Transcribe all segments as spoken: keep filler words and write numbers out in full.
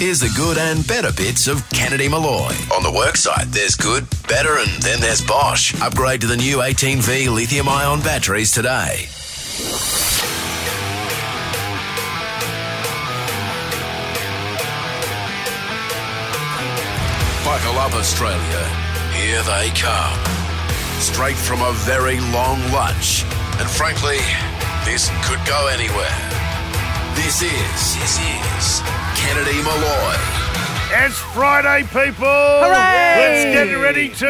Here's the good and better bits of Kennedy Malloy. On the worksite, there's good, better, and then there's Bosch. Upgrade to the new eighteen V lithium-ion batteries today. Buckle up, Australia. Here they come. Straight from a very long lunch. And frankly, this could go anywhere. This is, this is Kennedy Malloy. It's Friday, people. Hooray! Let's get ready to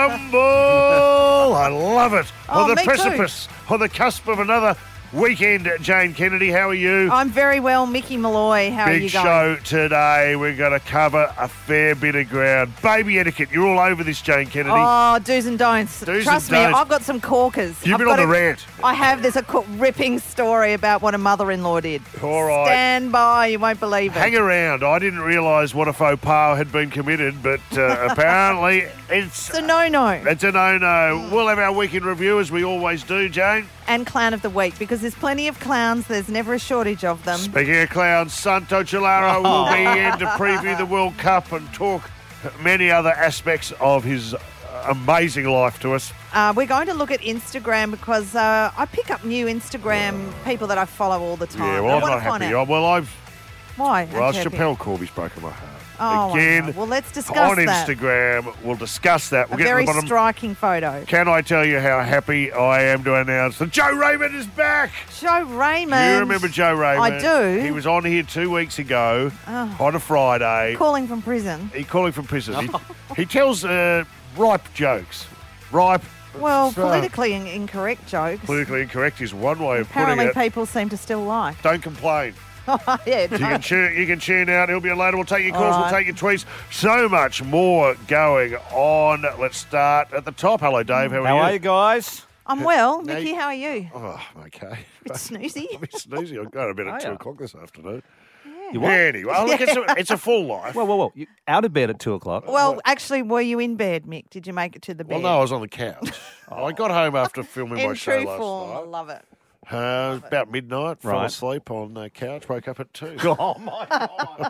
rumble. I love it. Oh, on the me precipice, on the cusp of another weekend. Jane Kennedy, how are you? I'm very well, Mickey Malloy. How Big are you going? show today. We're going to cover a fair bit of ground. Baby etiquette. You're all over this, Jane Kennedy. Oh, do's and don'ts. Do's Trust and me, don'ts. I've got some corkers. You've I've been got on the a- rant. I have. There's a co- ripping story about what a mother-in-law did. All right. Stand by. You won't believe it. Hang around. I didn't realise what a faux pas had been committed, but uh, apparently it's... It's a no-no. It's a no-no. We'll have our weekend review as we always do, Jane. And clown of the week, because there's plenty of clowns. There's never a shortage of them. Speaking of clowns, Santo Chilaro will be in to preview the World Cup and talk many other aspects of his amazing life to us. Uh, we're going to look at Instagram because uh, I pick up new Instagram people that I follow all the time. Yeah, I well, I'm wanna not find happy. out- Well, I've... Why? Well, Aren't you happy? Chappelle Corby's broken my heart. Oh, Again, I know. Well, let's discuss on that. Instagram. We'll discuss that. We'll A get to very the bottom. striking photo. Can I tell you how happy I am to announce that Joe Raymond is back? Joe Raymond. You remember Joe Raymond? I do. He was on here two weeks ago Oh. on a Friday. Calling from prison. He calling from prison. He, he tells uh, ripe jokes. Ripe. Well, so- politically in- incorrect jokes. Politically incorrect is one way of Apparently putting it. people seem to still like. Don't complain. yeah, You no. can tune, you can tune out. He'll be on later. We'll take your calls. All We'll right. take your tweets. So much more going on. Let's start at the top. Hello, Dave. How are How you? are you guys? I'm well. Now Mickey, you- how are you? Oh, I'm okay. Bit snoozy. I'm a bit snoozy. I've got a bit Are at two ya? o'clock this afternoon. You what? Anyway, well, look, it's a, it's a full life. Well, well, well. You out of bed at two o'clock. Well, actually, were you in bed, Mick? Did you make it to the Well, bed? no, I was on the couch. I got home after filming in my show true last form. I night. love it. Uh, about midnight, fell Right. asleep on the couch, woke up at two. Oh my God!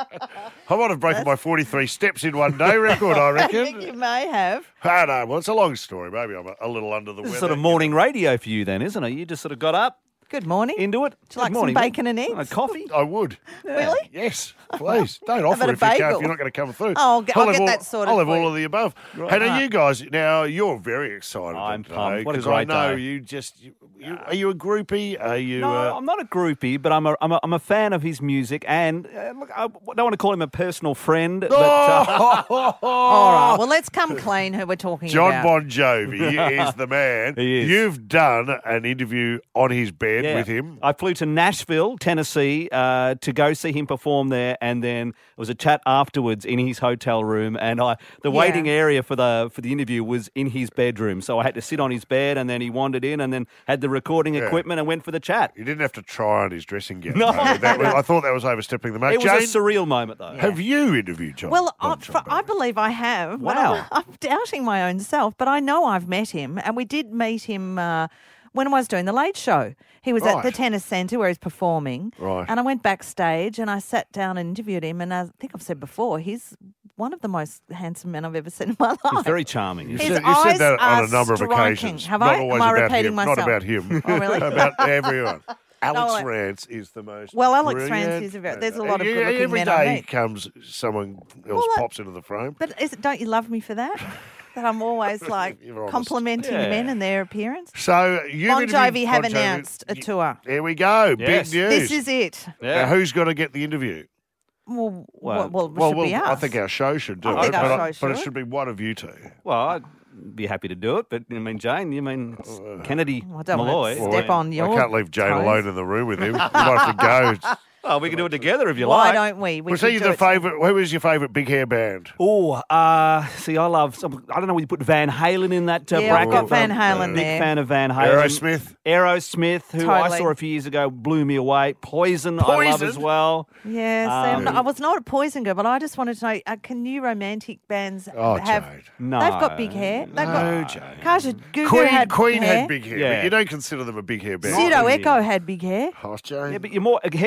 I might have broken my forty-three steps in one day record, I I think you reckon. may have. I know, well, it's a long story. Maybe I'm a, a little under the This weather. is sort of morning radio for you, then, isn't it? You just sort of got up Good morning. into it. Would you like Good some morning. bacon and eggs? A coffee. I would. Really? Yes, please. Don't offer about it a if you can't, bagel? if you're not going to come through. Oh, I'll get- I'll have get all, that sorted I'll have for all you. of the above. Right. Hey, now you guys, now you're very excited I'm today pumped. What a 'cause great I know day. you just, you, you, are you a groupie? Are you... No, uh, I'm not a groupie, but I'm a, I'm a, I'm a fan of his music, and uh, look, I don't want to call him a personal friend, but uh, All right. Well, let's come clean who we're talking John about. Bon Jovi is the man. He is. You've done an interview on his bed yeah. with him. I flew to Nashville, Tennessee, uh, to go see him perform there, and then it was a chat afterwards in his hotel room. And I, the Yeah. waiting area for the for the interview was in his bedroom, so I had to sit on his bed, and then he wandered in, and then had the recording Yeah. equipment, and went for the chat. You didn't have to try on his dressing gown. No. though. That was, I thought that was overstepping the mark. It was Jane, a surreal moment, though. have you interviewed John? Well, Bon I, Jovi? for, I believe I have. Well, Wow. I'm, I'm doubting my own self, but I know I've met him, and we did meet him uh, when I was doing the Late Show. He was at the Right. Tennis Centre where he's performing, Right. and I went backstage and I sat down and interviewed him. And I think I've said before, he's one of the most handsome men I've ever seen in my life. He's very charming. You His said, you said eyes that on are a number of striking. occasions. Have Not I? always Am I about repeating him. myself? Not about him. Oh, really? About everyone. Alex Oh, I- Rance is the most. Well, Alex brilliant. Rance is a very- there's a lot of Yeah, good-looking every men I day meet. comes someone else Well, I- pops into the frame. But is it, don't you love me for that? That I'm always like You're honest. complimenting Yeah. men and their appearance. So you Bon Jovi have announced a tour. There we go. Yes. Big news. This is it. Now, who's got to get the interview? Well, Well, well, well, it Well, should well be us. I think our show should do I it, think our but, show I- but it should. should be one of you two. Well, I'd be happy to do it, but I mean, Jane, you mean it's Kennedy I don't want Malloy. to step on your I can't leave Jane toes. alone in the room with him. You might have to go. Oh, we can do it together if you Why like. don't we? We Was could he do the it- favourite? Who was your favourite big hair band? Oh, uh, see, I love. Some, I don't know. Would you put Van Halen in that uh, Yeah, I've bracket? got Van I'm Halen a Big there. fan of Van Halen. Aerosmith? Aerosmith, who I Totally. saw a few years ago, blew me away. Poison, I love Poison? as well. Yes, Um, I'm not- I was not a Poison girl, but I just wanted to know: uh, can new romantic bands Oh, have? Jade. No, They've got big hair. They've No, got. Jane. Kaja Gugu Queen, had Queen hair. had big hair, Yeah. but you don't consider them a big hair band. Pseudo really. Echo had big hair. Hoss Jane? Yeah, but you're more hair bands more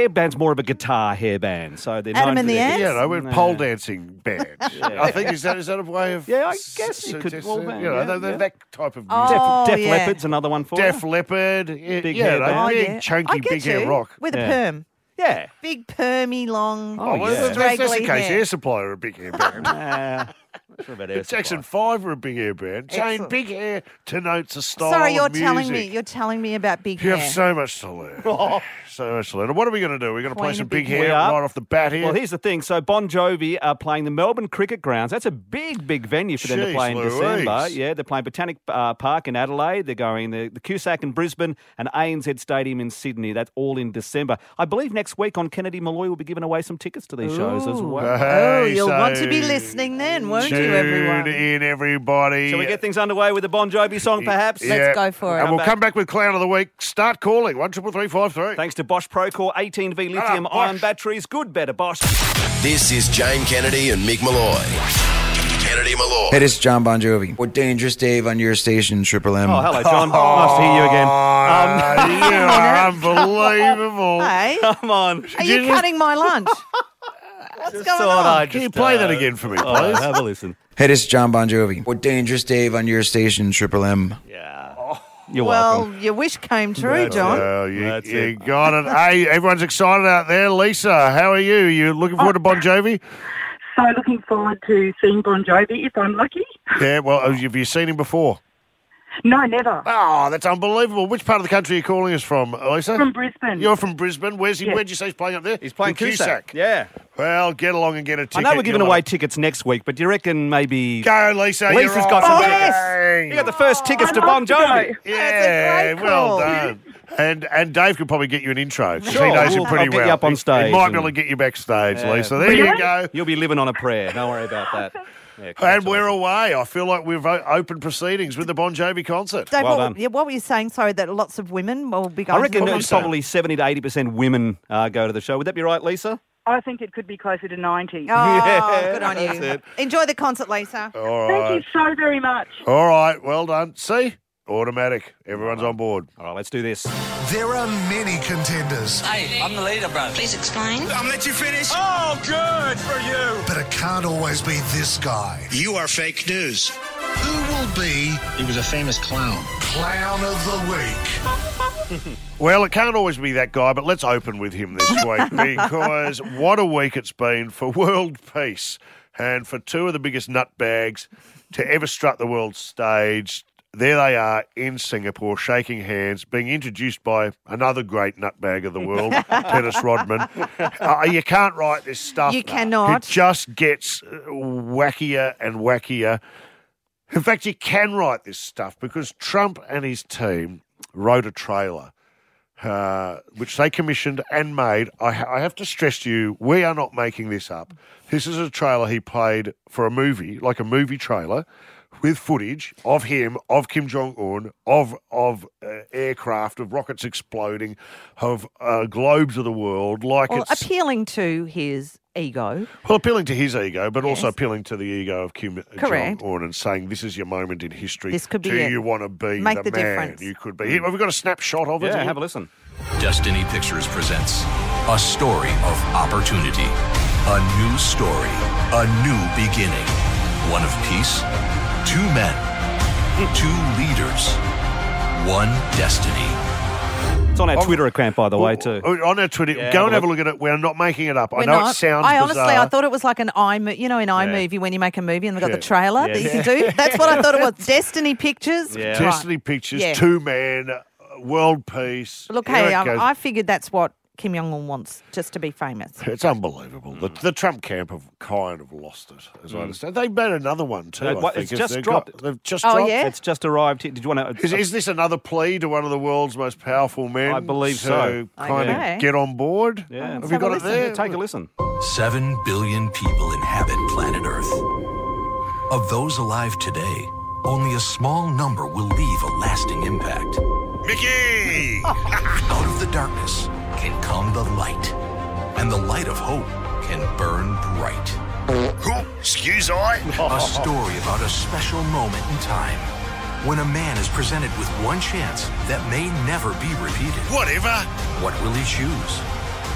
more of a guitar hair band. So they're Adam known and for the their- Ants? Yeah, no, we're No. pole dancing band. I think is that is that a way of? Yeah, I guess you could- s- well, you man, know, yeah, that, yeah. that type of music. Oh, Def, Def yeah. Leppard's another one for Def you. Leppard, yeah, Big yeah, hair no, band. Oh, big yeah. chunky, I get big you. hair rock. With a Yeah. perm. Yeah. Big permy, long. Oh, well, yeah. that's, that's the straggly case. hair. Air Supply are a big hair band. Uh, sure about Air Jackson Supply. Five are a big hair band. Jane, Excellent. big hair denotes a style Sorry, you're of music. telling me. You're telling me about big You hair. have so much to learn. So much to learn. What are we going to do? We're going to play Queen some of big big hair We are. right off the bat here. Well, here's the thing. So Bon Jovi are playing the Melbourne Cricket Grounds. That's a big, big venue for them to Jeez play in Louise. December. Yeah, they're playing Botanic uh, Park in Adelaide. They're going the, the Cusack in Brisbane and A N Z Stadium in Sydney. That's all in December. I believe next week on Kennedy Malloy we'll be giving away some tickets to these shows as Ooh. well. Oh, Hey, you'll so want to be listening then, won't you, tune everyone? in, everybody. Shall we get things underway with the Bon Jovi song, perhaps? Let's go for it. And we'll back. come back with Clown of the Week. Start calling. one triple three five three. Thanks to Bosch Procore eighteen V lithium Ah, ion Bosch. batteries. Good, better, Bosch. This is Jane Kennedy and Mick Malloy. Kennedy Malloy. Hey, this is John Bon Jovi. We're Dangerous Dave on your station, Triple M. Oh, hello, John. Nice to hear you again. Oh, you are unbelievable. Hey, Come on. are you cutting my lunch? What's going Thought on? I'd Can you just, play uh, that again for me, oh, please? have a listen. Hey, this is John Bon Jovi. We're Dangerous Dave on your station, Triple M. Yeah. You're Well, welcome. your wish came true, John. Well, you, That's you it. got it. Hey, everyone's excited out there. Lisa, how are you? You looking forward to Bon Jovi? So looking forward to seeing Bon Jovi if I'm lucky. Yeah, well, have you seen him before? No, never. Oh, that's unbelievable. Which part of the country are you calling us from, Lisa? From Brisbane. You're from Brisbane. Where's he? Yes. Where'd you say he's playing up there? He's playing The Cusack. Yeah. Well, get along and get a I ticket. know we're giving You'll away love it. tickets next week, but do you reckon maybe Go, Lisa. Lisa's you're got on. some Oh, tickets? Bang. You got the first tickets to I'd Bon love to Jovi? go. Yeah, That's a great well call. done. And and Dave could probably get you an intro. 'cause Sure, he knows we'll- him pretty I'll get well. you up on He- stage He might and- be able to get you backstage, Yeah. Lisa. There you Really? go. You'll be living on a prayer. Don't worry about that. Yeah, And we're congratulations. away. I feel like we've o- opened proceedings with the Bon Jovi concert. Dave, Well what, done. yeah, what were you saying? Sorry, that lots of women will be going I reckon to the it's concert? probably seventy to eighty percent women uh, go to the show. Would that be right, Lisa? I think it could be closer to ninety. Oh, Yeah, good on that's you. it. Enjoy the concert, Lisa. All Thank right. you so very much. All right. Well done. See? Automatic. Everyone's on board. All right, let's do this. There are many contenders, Hey, I'm the leader, bro. Please explain. I'll let you finish. Oh, good for you. But it can't always be this guy. You are fake news. Who will be He was a famous clown. Clown of the Week? Well, it can't always be that guy, but let's open with him this week because what a week it's been for world peace and for two of the biggest nutbags to ever strut the world stage. There they are in Singapore, shaking hands, being introduced by another great nutbag of the world, Dennis Rodman. Uh, you can't write this stuff. You cannot. It just gets uh, wackier and wackier. In fact, you can write this stuff because Trump and his team wrote a trailer uh, which they commissioned and made. I, ha- I have to stress to you, we are not making this up. This is a trailer he played for a movie, like a movie trailer, with footage of him, of Kim Jong-un, of of uh, aircraft, of rockets exploding, of uh, globes of the world, like Well, it's appealing to his ego. well, appealing to his ego, but also Yes. appealing to the ego of Kim Correct. Jong-un and saying, this is your moment in history. This could be Do it. you want to be Make the, the man difference. you could be? Have we got a snapshot of it? Yeah, have a listen. Destiny Pictures presents a story of opportunity, a new story, a new beginning, one of peace, two men, two leaders, one destiny. It's on our Twitter account, by the way, too. Oh, On our Twitter, Yeah, go have and a have a look at it. We're not making it up. I We're know not. it sounds I honestly, bizarre. I thought it was like an iMovie, you know, in iMovie when you make a movie and they've got Yeah. the trailer Yeah. that you can do. That's what I thought it was. Destiny Pictures. Yeah. Right. Destiny Pictures, Yeah. two man, uh, world peace. Look, Here hey, it I, goes. I figured that's what Kim Jong Un wants, just to be famous. It's unbelievable. The, the Trump camp have kind of lost it, as I understand. They made another one too. Uh, I what- think, it's as just they've dropped. got- they've just Oh, dropped. yeah? It's just arrived here. Did you want to... Is, is this another plea to one of the world's most powerful men? I believe to so. kind Okay. of get on board. Yeah. Have Let's you have a got it listen. there? Take a listen. Seven billion people inhabit planet Earth. Of those alive today, only a small number will leave a lasting impact. Mickey! Out of the darkness can come the light, and the light of hope can burn bright. Oh, excuse I. A story about a special moment in time when a man is presented with one chance that may never be repeated. Whatever. What will he choose?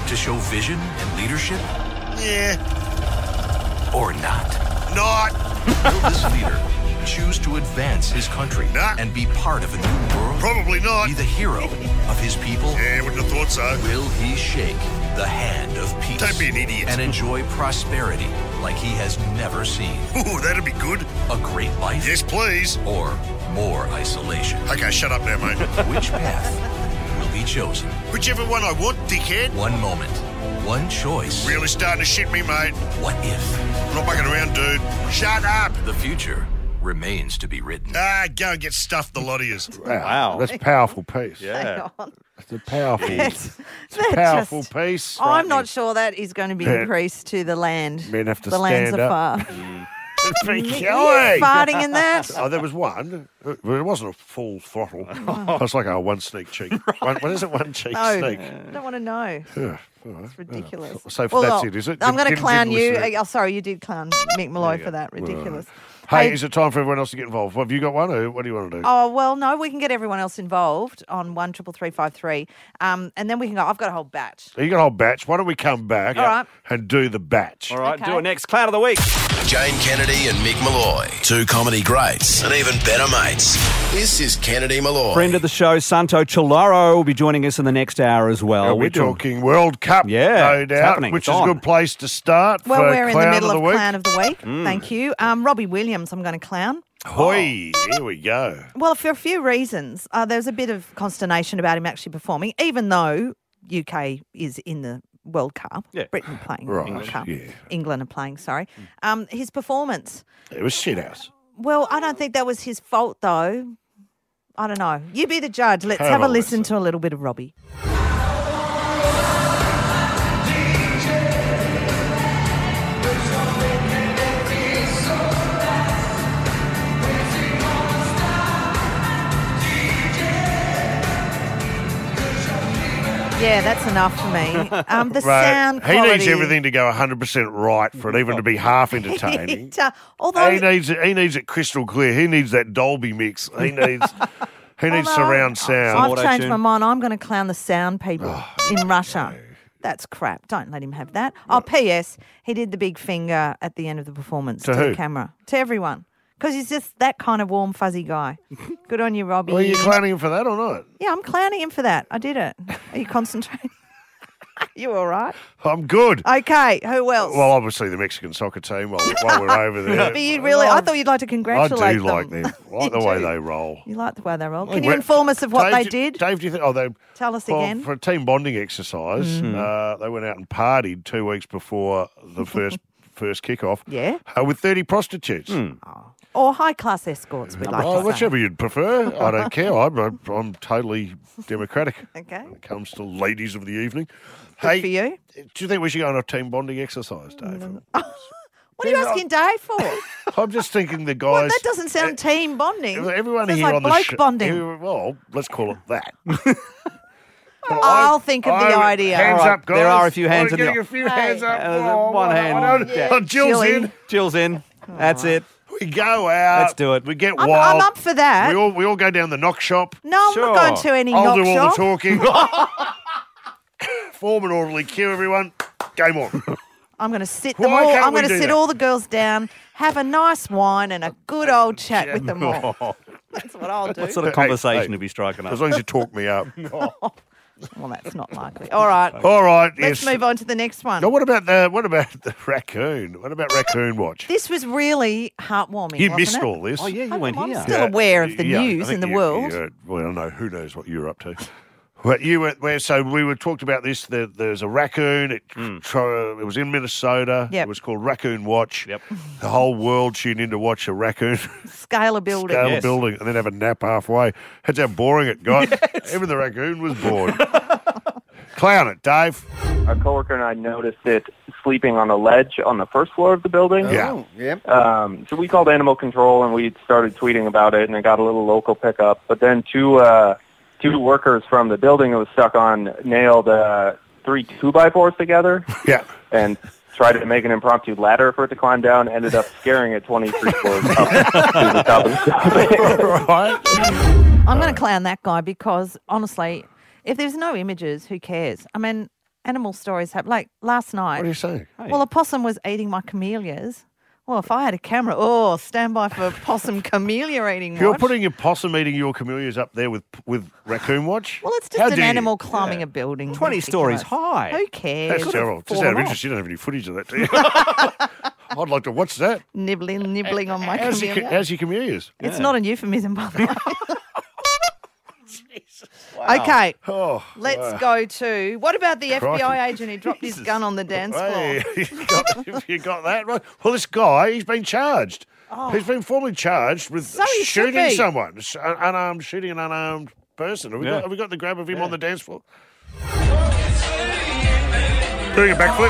to show vision and leadership? Yeah. Or not? Not. Will this leader choose to advance his country Nah. and be part of a new world? Probably not. Be the hero of his people? Yeah, wouldn't have thought so. Will he shake the hand of peace? Don't be an idiot. And enjoy prosperity like he has never seen? Ooh, that'd be good. A great life? Yes, please. Or more isolation? Okay, shut up now, mate. Which path will be chosen? Whichever one I want, dickhead. One moment, one choice. Really starting to shit me, mate. What if? I'm not bucking around, dude. Shut up. The future remains to be written. Ah, go and get stuffed, the lot of yous. Wow. That's a powerful piece. Yeah. Hang on. It's a powerful, That's- it's that a powerful just- piece. I'm not sure that is going to be Yeah. increased to the land. Men have to the lands stand are up. far. Are you Are you farting in that? Oh, there was one. It it wasn't a full throttle. It was like a one sneak cheek. One, what is it? One cheek No, sneak. I don't want to know. Yeah, all right. It's ridiculous. So Well, that's well, it, is it? I'm going to Didn't- clown didn't you. listen. Oh, sorry, you did clown Mick Malloy you for go. that. Ridiculous. Hey, Hey- is it time for everyone else to get involved? Have you got one, or what do you want to do? Oh, well, no, we can get everyone else involved on one triple three five three. Um, and then we can go, I've got a whole batch. You got a whole batch. Why don't we come back All right. and do the batch? All right, Okay. do it next. Clown of the week. Jane Kennedy and Mick Malloy, two comedy greats and even better mates. This is Kennedy Malloy. Friend of the show, Santo Chilaro, will be joining us in the next hour as well. We're We're doing- talking World Cup, Yeah, no it's doubt, happening. which It's is a on. good place to start Well, for we're in Clown the middle of of, the Week. Clown of the Week. Mm. Thank you. Um, Robbie Williams, I'm going to clown. Hoi, here we go. Well, for a few reasons. Uh, there's a bit of consternation about him actually performing, even though U K is in the World Cup. Yeah. Britain playing Right, the World Cup. yeah. England are playing, sorry. Um, his performance. It was shit house. Well, I don't think that was his fault, though. I don't know. You be the judge. Let's Have have, a a listen listen. to a little bit of Robbie. Yeah, that's enough for me. Um, the Right. sound He quality. needs everything to go one hundred percent right for it even to be half entertaining. It, uh, although he needs it. He needs it crystal clear. He needs that Dolby mix. He needs. He needs Although surround sound. I've auto-tune. changed my mind. I'm going to clown the sound people Oh, in Russia. That's crap. Don't let him have that. Oh, P S. He did the big finger at the end of the performance To to, who? the camera, to everyone, because he's just that kind of warm, fuzzy guy. Good on you, Robbie. Are you clowning him for that or not? Yeah, I'm clowning him for that. I did it. Are you concentrating? You all right? I'm good. Okay. Who else? Well, obviously the Mexican soccer team while, while we're over there. but you really, I thought you'd like to I congratulate do them. like them. I like You the way do. they roll. You like the way they roll. Like, Can you where- inform us of what Dave, they do- did? Dave, do you think? Oh, they Tell us well, again. for a team bonding exercise. Uh, they went out and partied two weeks before the first first kickoff. Yeah. uh, with thirty prostitutes. Or high class escorts, we'd like Oh, to say. whichever you'd prefer. I don't care. I'm, I'm, I'm totally democratic Okay. when it comes to ladies of the evening. Good hey, for you. do you think we should go on a team bonding exercise, Dave? What are you asking Dave for? I'm just thinking the Well, guys. that doesn't sound team bonding. Everyone Sounds here like on the bloke show. bonding. Well, let's call it that. I'll think of the I- idea. Hands All right, up, guys. there are a few hands I'm in the- getting a few Hey. hands up. Uh, there's Oh, one I hand. don't- Yeah. Oh, Jill's Jilly. in. Jill's in. That's it. We go out. Let's do it. We get I'm, wild. I'm up for that. We all we all go down the knock shop. no, I'm Sure. not going to any I'll knock do all shop. the talking. Form an orderly queue, everyone. Game on. I'm going to sit them Why all. can't I'm we going to do sit that? all the girls down, have a nice wine and a good old chat with them all. That's what I'll do. What sort of Hey, conversation hey. to be striking up? As long as you talk me up. Well, that's not likely. All right. All right. Let's yes. move on to the next one. Now, what about the what about the raccoon? What about Raccoon Watch? This was really heartwarming. You wasn't missed it? all this. Oh, yeah, you I'm- went I'm here. still aware of the Yeah, I news think in the you- world. you- well, I know who knows what you're up to. But you were where? So we were talked about this. There, there's a raccoon. It, tro- it was in Minnesota. Yep. It was called Raccoon Watch. Yep. The whole world tuned in to watch a raccoon Scale of building. scale a Yes. building and then have a nap halfway. That's how boring it got. Even the raccoon was bored. Clown it, Dave. Our coworker and I noticed it sleeping on a ledge on the first floor of the building. Yeah. Yep. Um, so we called animal control and we started tweeting about it, and it got a little local pickup. But then two uh, two workers from the building it was stuck on nailed uh, three two by fours together Yeah. and tried to make an impromptu ladder for it to climb down. Ended up scaring it twenty-three floors up to the top of the building. Right. I'm going to clown that guy because, honestly, if there's no images, who cares? I mean, animal stories happen. Like last night. What are you saying? Well, a possum was eating my camellias. Well, if I had a camera, oh, stand by for possum camellia eating watch. You're putting your possum eating your camellias up there with, with raccoon watch? Well, it's How just an dare you? animal climbing a building. twenty Ridiculous. stories high. Who cares? That's terrible. Just Fall out of them interest, off. you don't have any footage of that, do you? I'd like to watch that. Nibbling, nibbling on my How's your, camellia. how's your camellias? It's not an euphemism, by the way. Okay, Oh, let's wow. go to, what about the F B I Crikey. agent who dropped his gun on the dance floor? Hey, you got, you got that right. Well, this guy, he's been charged. He's been formally charged with So he should shooting be. someone, Sh- un- unarmed, shooting an unarmed person. Have we, Yeah. got, have we got the grab of him on the dance floor? Doing a backflip.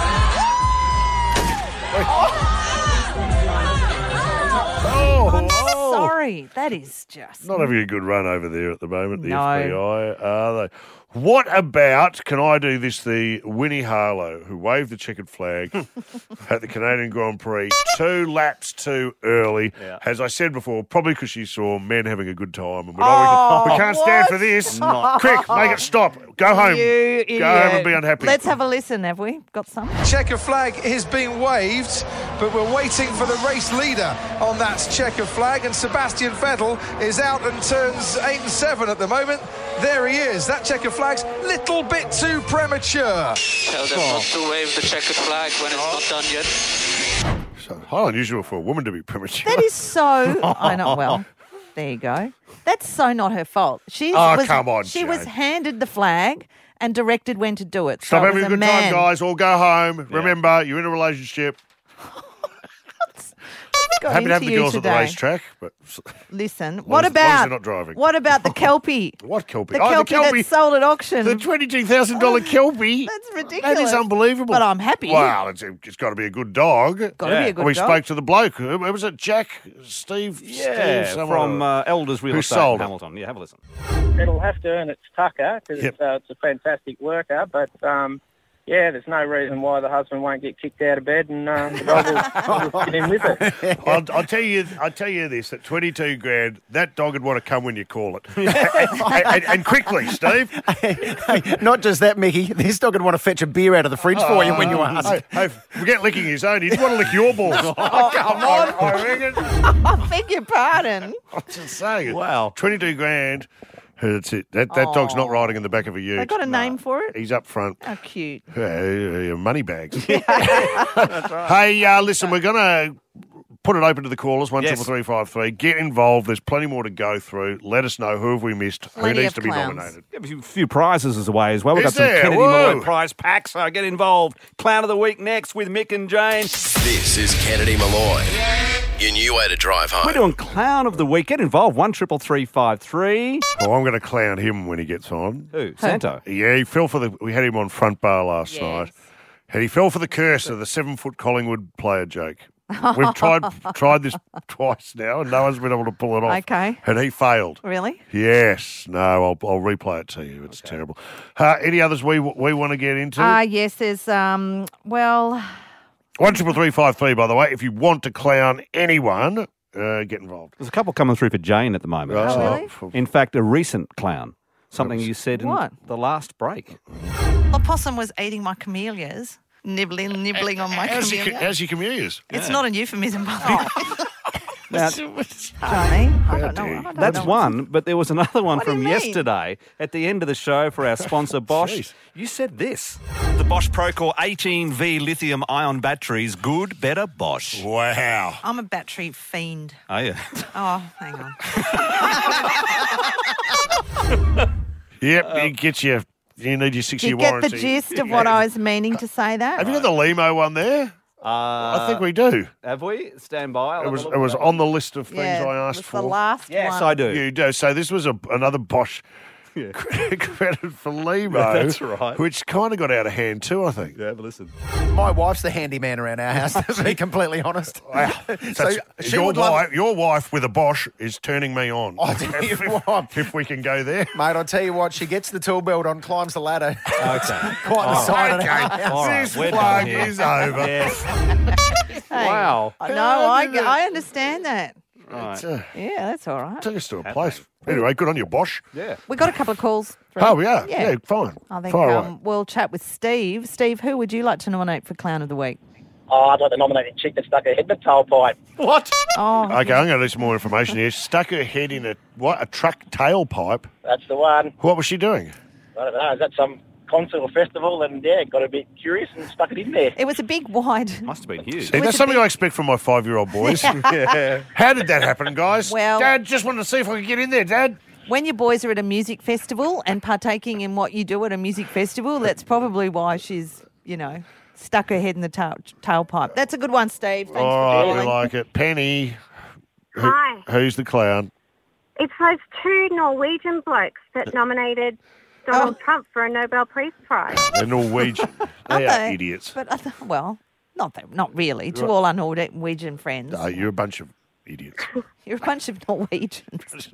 Oh, oh. Sorry, that is just... Not having a good run over there at the moment, the No. F B I, are they? What about, can I do this, the Winnie Harlow, who waved the checkered flag at the Canadian Grand Prix two laps too early. Yeah. As I said before, probably because she saw men having a good time. And we, Oh, we can't stand what? for this. Quick, make it stop. Go home. You idiot. Go home and be unhappy. Let's have a listen, have we? Got some? Checker flag is being waved, but we're waiting for the race leader on that checker flag, and Sebastian Vettel is out and turns eight and seven at the moment. There he is. That checker flag's little bit too premature. Tell them not to wave the checkered flag when it's not done yet. So, highly unusual for a woman to be premature. That is so... I know, well, there you go. That's so not her fault. She Oh, was, come on, She was Jane. handed the flag and directed when to do it. Stop so it having was a good man. time, guys. All go home. Remember, you're in a relationship. Got Happy to have into the you girls at the today. racetrack, but Listen, long what as- as long as about they're not driving. what about the kelpie? what kelpie? The Oh, kelpie, the kelpie. that's sold at auction. The twenty-two thousand dollars kelpie. That's ridiculous. That is unbelievable. But I'm happy. Well, it's, it's got to be a good dog. Got to be a good we dog. spoke to the bloke. Who who was it? Jack? Steve? Yeah, Steve, someone from or- uh, Elders Real who Estate sold in it? Hamilton. Yeah, have a listen. It'll have to earn its tucker because Yep. it's, uh, it's a fantastic worker. But um, yeah, there's no reason why the husband won't get kicked out of bed and uh, the dog will, will get in with it. I'll, I'll tell you. I'll tell you this: at twenty-two grand, that dog would want to come when you call it, and, and, and quickly, Steve. Hey, not just that, Mickey. This dog would want to fetch a beer out of the fridge for you when you ask. Hey, hey, forget licking his own. He'd want to lick your balls. oh, come on! I reckon. I beg your pardon. I'm just saying. Wow. twenty-two grand. That's it. That that dog's not riding in the back of a ute. They got a name for it? He's up front. How cute. Uh, money bags. Hey, uh, listen, we're going to put it open to the callers, one Yes. triple three five three. Get involved. There's plenty more to go through. Let us know who have we missed, Plenty who needs of to be clowns. nominated. A few- few prizes as away as well. We've Is got some there? Kennedy Whoa. Malloy prize packs, so get involved. Clown of the Week next with Mick and Jane. This is Kennedy Malloy. Your new way to drive home. We're doing Clown of the Week. Get involved. One triple three five three. Oh, I'm going to clown him when he gets on. Who? Santo. Yeah, he fell for the. We had him on front bar last Yes. night, and he fell for the curse of the seven-foot Collingwood player joke. We've tried tried this twice now, and no one's been able to pull it off. Okay. And he failed. Really? Yes. No, I'll, I'll replay it to you. It's terrible. Uh, any others we we want to get into? Ah, yes, there's, um, well, One triple three five three. By the way, if you want to clown anyone, uh, get involved. There's a couple coming through for Jane at the moment. Oh, actually. really? f- In fact, a recent clown. Something you said in What? the last break. the possum was eating my camellias, nibbling, nibbling on my How's your, camellia. how's your camellias? It's not an euphemism, by the way. Now, Johnny, I don't know. I don't that's know. one, but there was another one What do from you mean? yesterday at the end of the show for our sponsor Bosch. Jeez. You said this. The Bosch Procore eighteen V lithium ion batteries. Good, better, Bosch. Wow. I'm a battery fiend. Oh, yeah. Oh, hang on. Yep, it gets you. You need your Do six-year you get warranty. the gist of what I was meaning to say there? Have you got the Limo one there? Uh, I think we do. Have we? Stand by. I'll It have a was look it was at that. on the list of things yeah, I it asked was for. the last Yes, one. I do. You do. So this was a, another Bosch credit for Limo. That's right. Which kind of got out of hand too, I think. Yeah, but listen. My wife's the handyman around our house, to be completely honest. Wow. so That's- she your would love wife, your wife with a Bosch is turning me on. I tell you if, what. if we can go there. Mate, I'll tell you what, she gets the tool belt on, climbs the ladder. Okay. Quite the side of the Okay, house. All right, this we're done plug here. is over. Yes. Hey, Wow. I know, I, I understand that. Right. Uh, Yeah, that's all right. Take us to a place. Anyway, good on you, Bosch. Yeah. We got a couple of calls. through. Oh, yeah. Yeah, fine. I think Fire um, away. we'll chat with Steve. Steve, who would you like to nominate for Clown of the Week? Oh, I'd like to nominate the chick that stuck her head in the tailpipe. What? Oh, Okay, I'm going to need some more information here. Stuck her head in a, what, a truck tailpipe? That's the one. What was she doing? I don't know. Is that some concert or festival? And yeah, got a bit curious and stuck it in there. It was a big, wide. Must have been huge. See, that's something I expect from my five-year-old boys. yeah. How did that happen, guys? Well- Dad, just wanted to see if I could get in there, Dad. When your boys are at a music festival and partaking in what you do at a music festival, that's probably why she's, you know, stuck her head in the tail, tailpipe. That's a good one, Steve. Thanks All for right, calling. we like it. Penny. who- Hi. Who's the clown? It's those two Norwegian blokes that nominated Donald Trump for a Nobel Peace Prize. They're Norwegian. they Aren't are they? idiots. But, I th- well, not that, not really. To Right. all our Norwegian friends. No, you're a bunch of idiots. You're a bunch of Norwegians.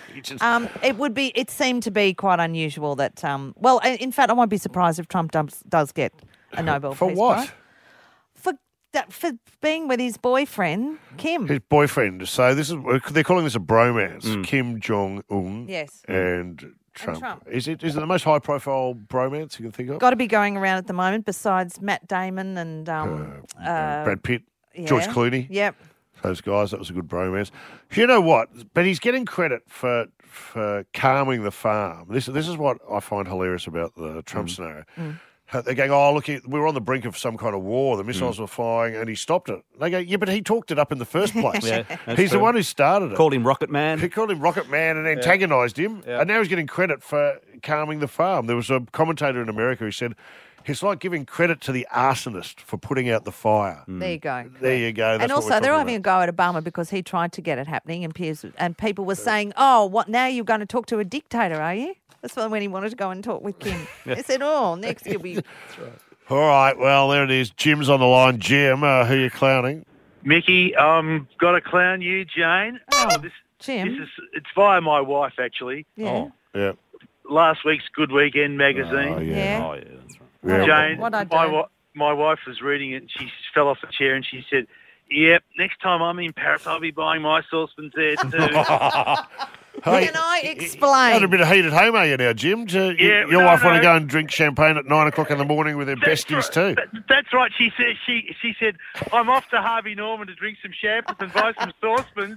Um, it would be. It seemed to be quite unusual that. Um, well, in fact, I won't be surprised if Trump does, does get a Nobel For Peace what? Prize. For that, for being with his boyfriend Kim. His boyfriend. So this is they're calling this a bromance. Kim Jong Un. Yes. And Trump. Trump. Is it is it the most high profile bromance you can think of? Got to be going around at the moment. Besides Matt Damon and um, uh, Brad Pitt, yeah. George Clooney. Yep. Those guys, that was a good bromance. You know what? But he's getting credit for for calming the farm. This this is what I find hilarious about the Trump Mm. scenario. They're going, oh, look, we were on the brink of some kind of war. The missiles Mm. were flying, and he stopped it. They go, yeah, but he talked it up in the first place. Yeah, that's he's the true. one who started it. Called him Rocket Man. He called him Rocket Man and antagonised him, and now he's getting credit for calming the farm. There was a commentator in America who said, it's like giving credit to the arsonist for putting out the fire. There you go. There you go. That's and what also, we're they're talking having a go at Obama because he tried to get it happening, and Piers, and people were saying, "Oh, what now? You're going to talk to a dictator, are you?" That's when he wanted to go and talk with Kim. They said, "Oh, next you'll be." All right, well, there it is. Jim's on the line. Jim, uh, who are you clowning? Mickey, um, got to clown you, Jane. Oh, this, Jim. This is it's via my wife, actually. Yeah. Yeah. Last week's Good Weekend magazine. Oh, yeah. Yeah. Oh, yeah, that's right. Yeah. Jane, What I my, do? wa- my wife was reading it and she fell off the chair and she said, yep, next time I'm in Paris, I'll be buying my saucepans there too. Hey, Can I Had a explain? bit of heat at home, are you now, Jim? To, Yeah, your no, wife want no. to go and drink champagne at nine o'clock in the morning with her besties too. That- That's right. She said, she, she said, I'm off to Harvey Norman to drink some champers and buy some saucepans.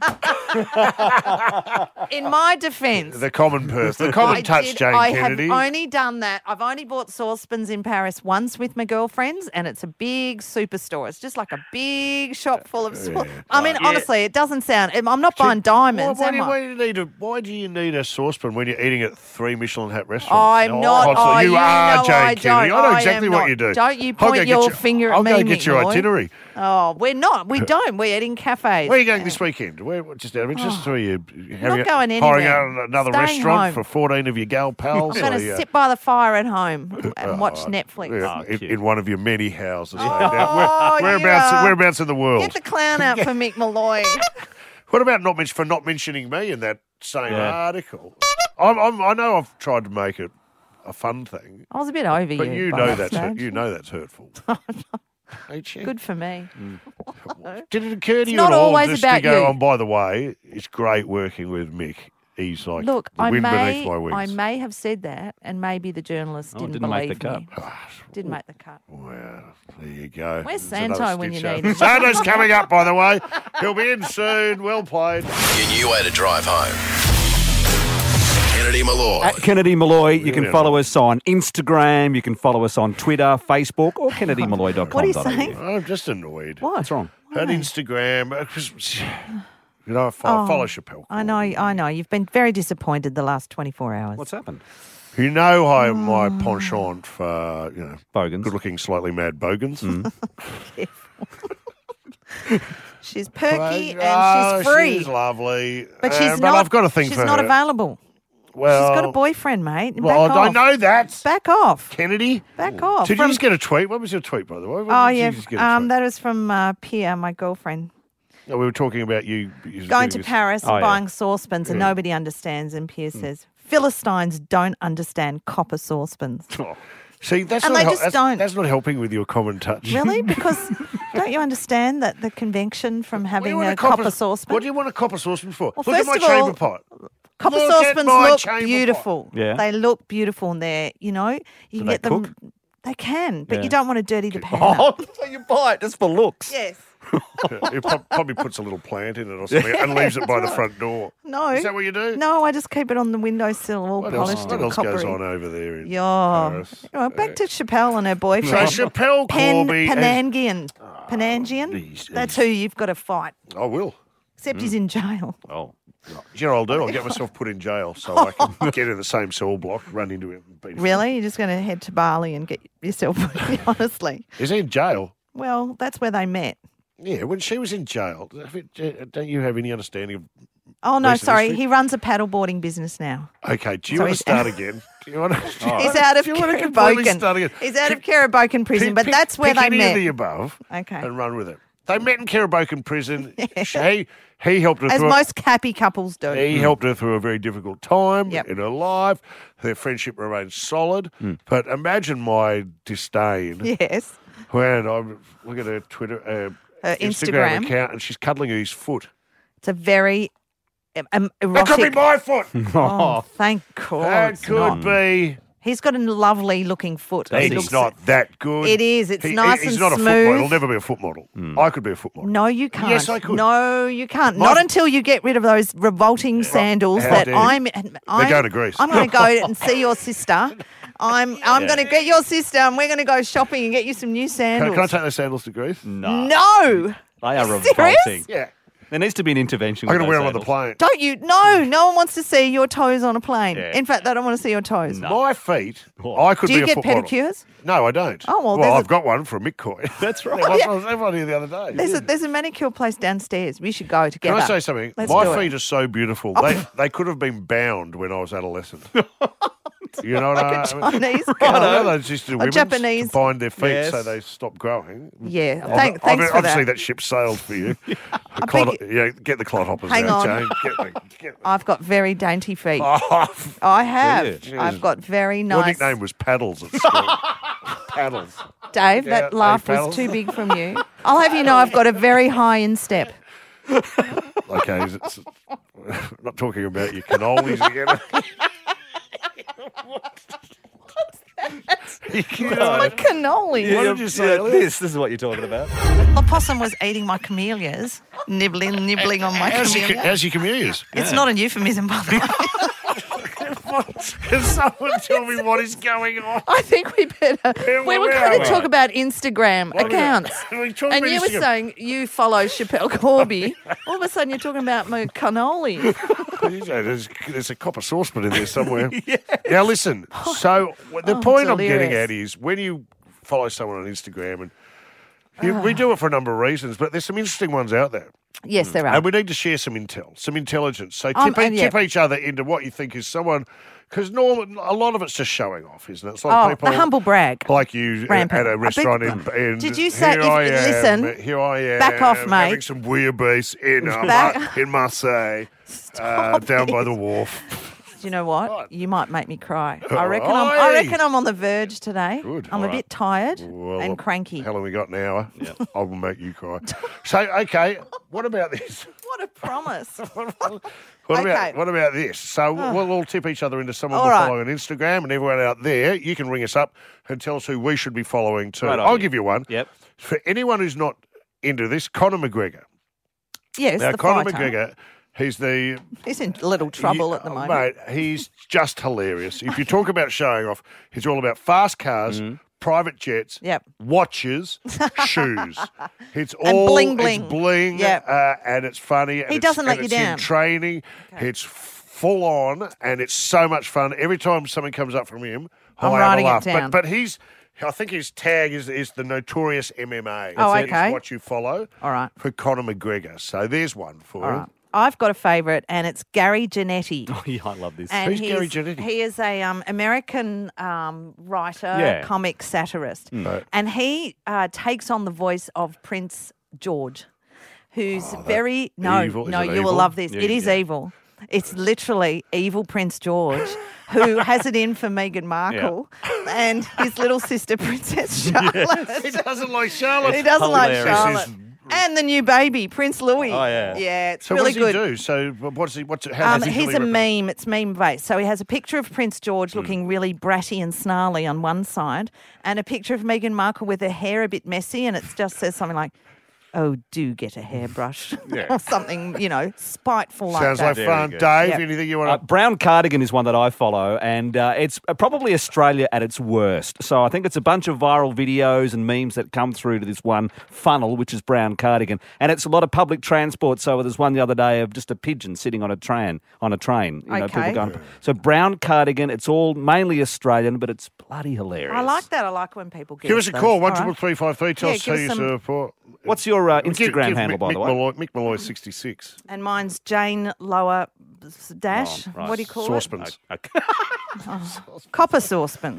In my defence, The common person, the common I touch, did- Jane I Kennedy. have only done that. I've only bought saucepans in Paris once with my girlfriends, and it's a big superstore. It's just like a big shop full of. Sau- I mean, Yeah. honestly, it doesn't sound. I'm not buying diamonds, Why, why, am do you, I? why, do you need a, why do you need a saucepan when you're eating at three Michelin hat restaurants? I'm not. Constantly. Oh, you, you are know Jane I Kennedy. don't. I know I exactly am what not. you do. Don't you I'll point go get your your- finger at I'll me, go get your Mick Lloyd. itinerary. Oh, we're not. We don't. We're eating cafes. Where are you going this weekend? Where, just out of interest, or are you having a- going hiring anywhere. out another Staying restaurant home. for fourteen of your gal pals? I'm going or to you- sit by the fire at home and Oh, watch right. Netflix. Yeah, Oh, in, cute. in one of your many houses. no Oh, doubt. Where, whereabouts, yeah. whereabouts in the world? Get the clown out for Mick Malloy. What about not men- for not mentioning me in that same Yeah. article? I'm, I'm, I know I've tried to make it a fun thing, I was a bit over but you. you by know that that's hurt, stage. you know that's hurtful. Ain't you? Good for me. Did it occur to It's you not at all always just about to go you. on? By the way, it's great working with Mick. He's like Look, the I wind may, beneath my wings. I may have said that, and maybe the journalist Oh, didn't, didn't make believe the cut. me. Didn't make the cut. Wow, there you go. Where's There's another Santo when you stitch up. need him? Santo's coming up, by the way. He'll be in soon. Well played. Your new way to drive home. Kennedy Malloy. At Kennedy Malloy, you can Yeah. follow us on Instagram, you can follow us on Twitter, Facebook, or kennedy malloy dot com. What are you saying? I'm just annoyed. What? What's wrong? At Instagram, uh, 'cause, you know, I follow, Oh, follow Chappelle. I know, I know. You've been very disappointed the last twenty-four hours. What's happened? You know, I my Mm. penchant for you know Bogans. good-looking, slightly mad bogans. Mm. She's perky and Oh, she's free. She's lovely, But Uh, she's but not. I've got a thing she's for not her. available. Well, she's got a boyfriend, mate. Back Well, I off. know that. Back off. Kennedy. Back off. Did From- you just get a tweet? What was your tweet, by the way? When Oh did you yeah, just get a um, tweet? that was from uh, Pia, my girlfriend. No, we were talking about you you Going to doing this- Paris Oh, and yeah. buying saucepans, and Yeah. nobody understands. And Pia says, Philistines don't understand copper saucepans. Oh. See, that's And not they hel- just that's, don't. that's not helping with your common touch. Really? Because don't you understand that the convention from What do having you want a copper saucepan? What do you want a copper saucepan for? Well, Look at first my of all- chamber pot. Copper Look at saucepans my look chamber pot. beautiful. Yeah. They look beautiful in there. You know, you Do can they get them. cook? They can, but Yeah. you don't want to dirty the pan. Oh, up. so you buy it just for looks. Yes. It prob- probably puts a little plant in it or something and leaves it by the front door. No. Is that what you do? No, I just keep it on the windowsill, all What else, polished what and else coppery. goes on over there in Yeah. Paris? Well, back to Chappelle and her boyfriend. So Chappelle Pen, Corby has- Panangian. Panangian? he's- That's who you've got to fight. I will. Except he's in jail. Oh. Do you know what I'll do? I'll get myself put in jail so I can get in the same cell block, run into him. And beat him. Really? You're just going to head to Bali and get yourself, honestly. Is he in jail? Well, that's where they met. Yeah, when she was in jail, don't you have any understanding of... Oh, no, recent sorry. history? He runs a paddleboarding business now. Okay, do you So want to he's- start again? Do you want to, He's out of do you want to completely Karabokan. start again? He's out of Karabokan prison, Pick- but pick- that's where pick they any met. of the above Okay. and run with it. They met in Karabokan prison. He, he helped her As through... most happy couples do. He helped her through a very difficult time Yep. in her life. Their friendship remains solid. But imagine my disdain Yes. when I look at her Twitter, uh, Her Instagram. Instagram. account, and she's cuddling his foot. It's a very um, um, That erotic. could be my foot. Oh, thank God. that it's could not. be. He's got a lovely looking foot. He It's looks- not that good. It is. It's He- nice he's and not a smooth. foot model. He'll never be a foot model. I could be a foot model. No, you can't. Yes, I could. No, you can't. My- Not until you get rid of those revolting sandals How that dare you. I'm. I'm going to Greece. I'm going to go and see your sister. I'm. I'm Yeah. going to get your sister, and we're going to go shopping and get you some new Can, sandals. can I take those sandals to Greece? No. No. They are Serious? revolting. Yeah. There needs to be an intervention. I'm going to with wear those them on the sandals. plane. Don't you? No. No one wants to see your toes on a plane. Yeah. In fact, they don't want to see your toes. My feet, I could Do be you a get foot model. pedicures? No, I don't. Oh, well, well there's I've a- got one from Mick Coy. That's right. I was, I was everyone here the other day. There's a, there's a manicure place downstairs. We should go together. Can I say something? Let's My do it. feet are so beautiful. Oh. They they could have been bound when I was adolescent. You know Like what a I mean? Chinese I girl. know. They just do A women's Japanese- to bind their feet Yes. so they stop growing. Yeah. Ob- Thank, ob- thanks for obviously, that. that ship sailed for you. I Clod- beg- yeah, get the clod hoppers Hang out, on. Jane. Get the, get the, I've got very dainty feet. oh, I have. Jeez. I've got very Your nice. nickname was Paddles at school. Paddles. Dave, Yeah, that laugh hey, was pals. too big from you. I'll have you know I've got a very high instep. Okay, is it, I'm not talking about your cannolis again. You know, My cannoli. What did you say? Yeah, this, this is what you're talking about. The possum was eating my camellias, nibbling, nibbling on my how's your, camellia. how's your camellias? It's not a euphemism, by the way. Can someone tell me what is going on? I think we better. Where- we were where going are to we? talk about Instagram What are we accounts. doing? Are we talking And about you were Instagram? saying you follow Chappelle Corby. All of a sudden, you're talking about my cannoli. There's, there's a copper saucepan in there somewhere. Now listen, so the Oh, point I'm getting delirious. at is when you follow someone on Instagram, and you, we do it for a number of reasons, but there's some interesting ones out there. Yes, there are. And we need to share some intel, some intelligence. So tip, Um, e- and yeah. tip each other into what you think is someone, because normal, a lot of it's just showing off, isn't it? It's like Oh, people the humble brag. like you Rampant. at a I beg- restaurant in, in. Did you say- Here if- I am, listen, here I am. back off, having mate. some bouillabaisse in uh, Back- Mar- in Marseille, uh, down by the wharf. Do you know what? You might make me cry. I reckon. I'm, I Oi. reckon I'm on the verge today. Good. I'm All a right. bit tired Well, and cranky. How long we got an hour? I will make you cry. So, okay, what about this? What a promise. What Okay. about what about this? So we'll all tip each other into someone All we're right. following on Instagram, and everyone out there, you can ring us up and tell us who we should be following too. Right on. I'll give you one. Yep. For anyone who's not into this, Conor McGregor. Yes, now, the Conor fighter. McGregor, he's the He's in a little trouble Yeah, at the moment. Mate, he's just hilarious. If you talk about showing off, he's all about fast cars, private jets, Yep. watches, shoes. It's And all bling, bling. It's bling, Yep. uh, and it's funny. And He it's- doesn't let and you it's down. In training, it's full on, and it's so much fun. Every time something comes up from him, I'm I writing it have a laugh. down. But but he's. I think his tag is is the Notorious M M A. Oh, That's okay. what you follow. All right. For Conor McGregor. So there's one for All you. right. I've got a favourite, and it's Gary Janetti. Oh, yeah, I love this. And Who's he's, Gary Janetti? He is a um, American um, writer, Yeah. comic satirist, Right. and he uh, takes on the voice of Prince George, who's very no, evil- is no. it You will evil? love this. Yeah, it is yeah. evil. It's literally evil Prince George, who has it in for Meghan Markle and his little sister Princess Charlotte. He doesn't like Charlotte. He doesn't like Hilarious. Charlotte. And the new baby, Prince Louis. Oh, yeah. Yeah, it's So really what does good. he do? So what's he? What's how Um, does he he's a really meme. It's meme based. So he has a picture of Prince George looking really bratty and snarly on one side, and a picture of Meghan Markle with her hair a bit messy, and it just says something like, "Oh, do get a hairbrush," Yeah. or something, you know, spiteful like Sounds that. like Very fun. good. Dave, Yep. anything you want Uh, to... Brown Cardigan is one that I follow, and uh, it's uh, probably Australia at its worst. So I think it's a bunch of viral videos and memes that come through to this one funnel, which is Brown Cardigan, and it's a lot of public transport. So there's one the other day of just a pigeon sitting on a train. On a train, you know, Okay. people going. So Brown Cardigan, it's all mainly Australian, but it's bloody hilarious. I like that. I like when people get Give us a those. call, All one right. triple three five three. Tell Yeah, us who give you us some- support. What's your uh, Give- Instagram give handle, Mick, by the Mick way? Malloy, Mick Malloy sixty-six. And mine's Jane Lower Dash. Oh, right. What do you call Saucepans. Okay. it? Oh, copper saucepan.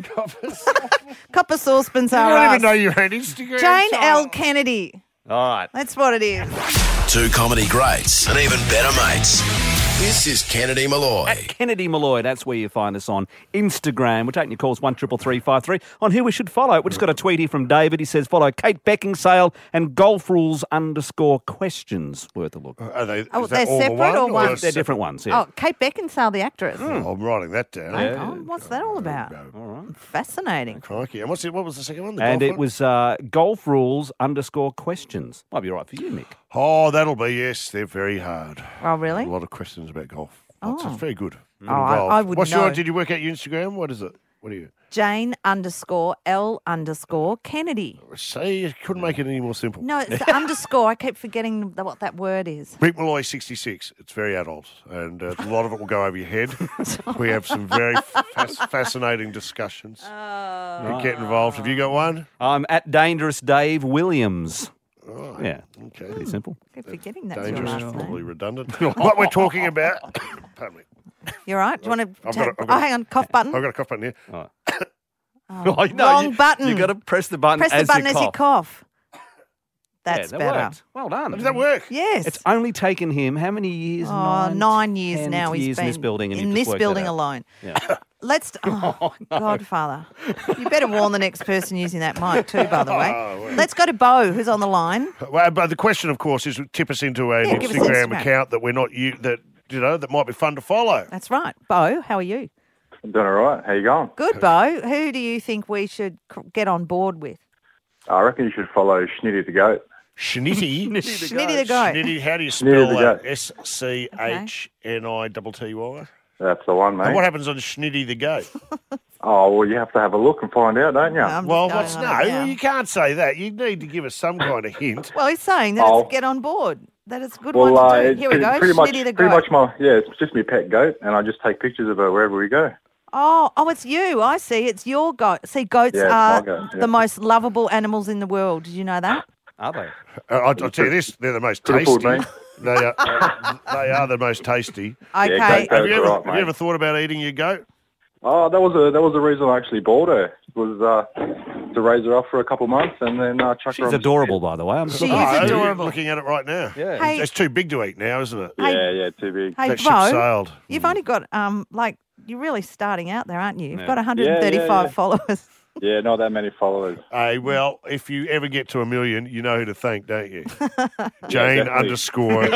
Copper saucepans I are don't us. even know you had Instagram. Jane so- L. Kennedy. All right. That's what it is. Two comedy greats and even better mates. This is Kennedy Malloy. At Kennedy Malloy, that's where you find us on Instagram. We're taking your calls one triple three five three on who we should follow. We just got a tweet here from David. He says follow Kate Beckinsale and golf rules underscore questions. Worth a look. Are they, Oh, is that they're all the separate one, or one? is They're it different ones. Yeah. Oh, Kate Beckinsale, the actress. separate? I'm writing that down. Oh, what's that all about? Fascinating. Crikey. And what's it, what was the second one? The And golf it one? was uh, golf rules underscore questions. Might be all right for you, Mick. Oh, that'll be, yes. They're very hard. Oh, really? A lot of questions about golf. Lots Oh. It's very good. Oh, I- I would What's know. your, did you work out your Instagram? What is it? What are you? Jane underscore L underscore Kennedy. See, you couldn't make it any more simple. No, it's the underscore. I keep forgetting the, what that word is. Mick Malloy sixty-six. It's very adult, and uh, a lot of it will go over your head. We have some very fas- fascinating discussions. Oh. Get involved. Have you got one? I'm at Dangerous Dave Williams. Oh, Yeah. okay. Pretty simple. Keep forgetting that's Dangerous, your last probably name. redundant. What we're talking about. Pardon me. You're right. Do you want to? I've Tap, got a- I've oh, got a- hang on. Cough button. I've got a cough button here. Oh. Oh, I know, wrong you, button. You got to press the button Press as the button you as you cough. cough. That's yeah, that better. worked. Well done. Does that work? Yes. It's only taken him how many years? Oh, nine, nine years ten now. He's years been in this building, and in you've just this worked that building out. alone. Yeah. Let's. Oh, Godfather. You better warn the next person using that mic too. By the way, Oh, well. let's go to Bo, who's on the line. Well, but the question, of course, is tip us into an Yeah, give us Instagram Instagram. account that we're not you that you know that might be fun to follow. That's right, Bo. How are you? I'm doing all right. How you going? Good, Bo. Who do you think we should c- get on board with? I reckon you should follow Schnitty the Goat. Schnitty. Schnitty the goat. Schnitty. How do you Schnitty spell the that? goat. S C H N I T T Y. That's the one, mate. And what happens on Schnitty the goat? Oh, well, you have to have a look and find out, don't you? I'm just Well, going what's on no? it now. You can't say that. You need to give us some kind of hint. Well, he's saying that Oh. it's get on board. That it's a good well, one uh, to do. it's Here we pretty, go. pretty much, Schnitty the pretty goat. much my yeah. It's just my pet goat, and I just take pictures of it wherever we go. Oh, oh, it's you. I see. It's your goat. See, goats Yeah, it's are my goat, yeah. the most lovable animals in the world. Did you know that? Are they? Uh, I'll, I'll tell you this: they're the most Could've fooled tasty. me. They are. They are the most tasty. Okay. goat- Have you, goats ever, are right, have you mate. ever thought about eating your goat? Oh, that was a that was the reason I actually bought her. Was uh, to raise her up for a couple months and then uh, chuck her. She's on- adorable, by the way. I'm She so- is Oh, you're adorable. looking at it right now. Yeah. Hey- It's too big to eat now, isn't it? Hey- Yeah, yeah, too big. Hey, That ship Bo, sailed. you've only got um like you're really starting out there, aren't you? You've Yeah. got one hundred thirty-five Yeah, yeah, yeah. followers. Yeah, not that many followers. Hey, well, if you ever get to a million, you know who to thank, don't you? Jane definitely. underscore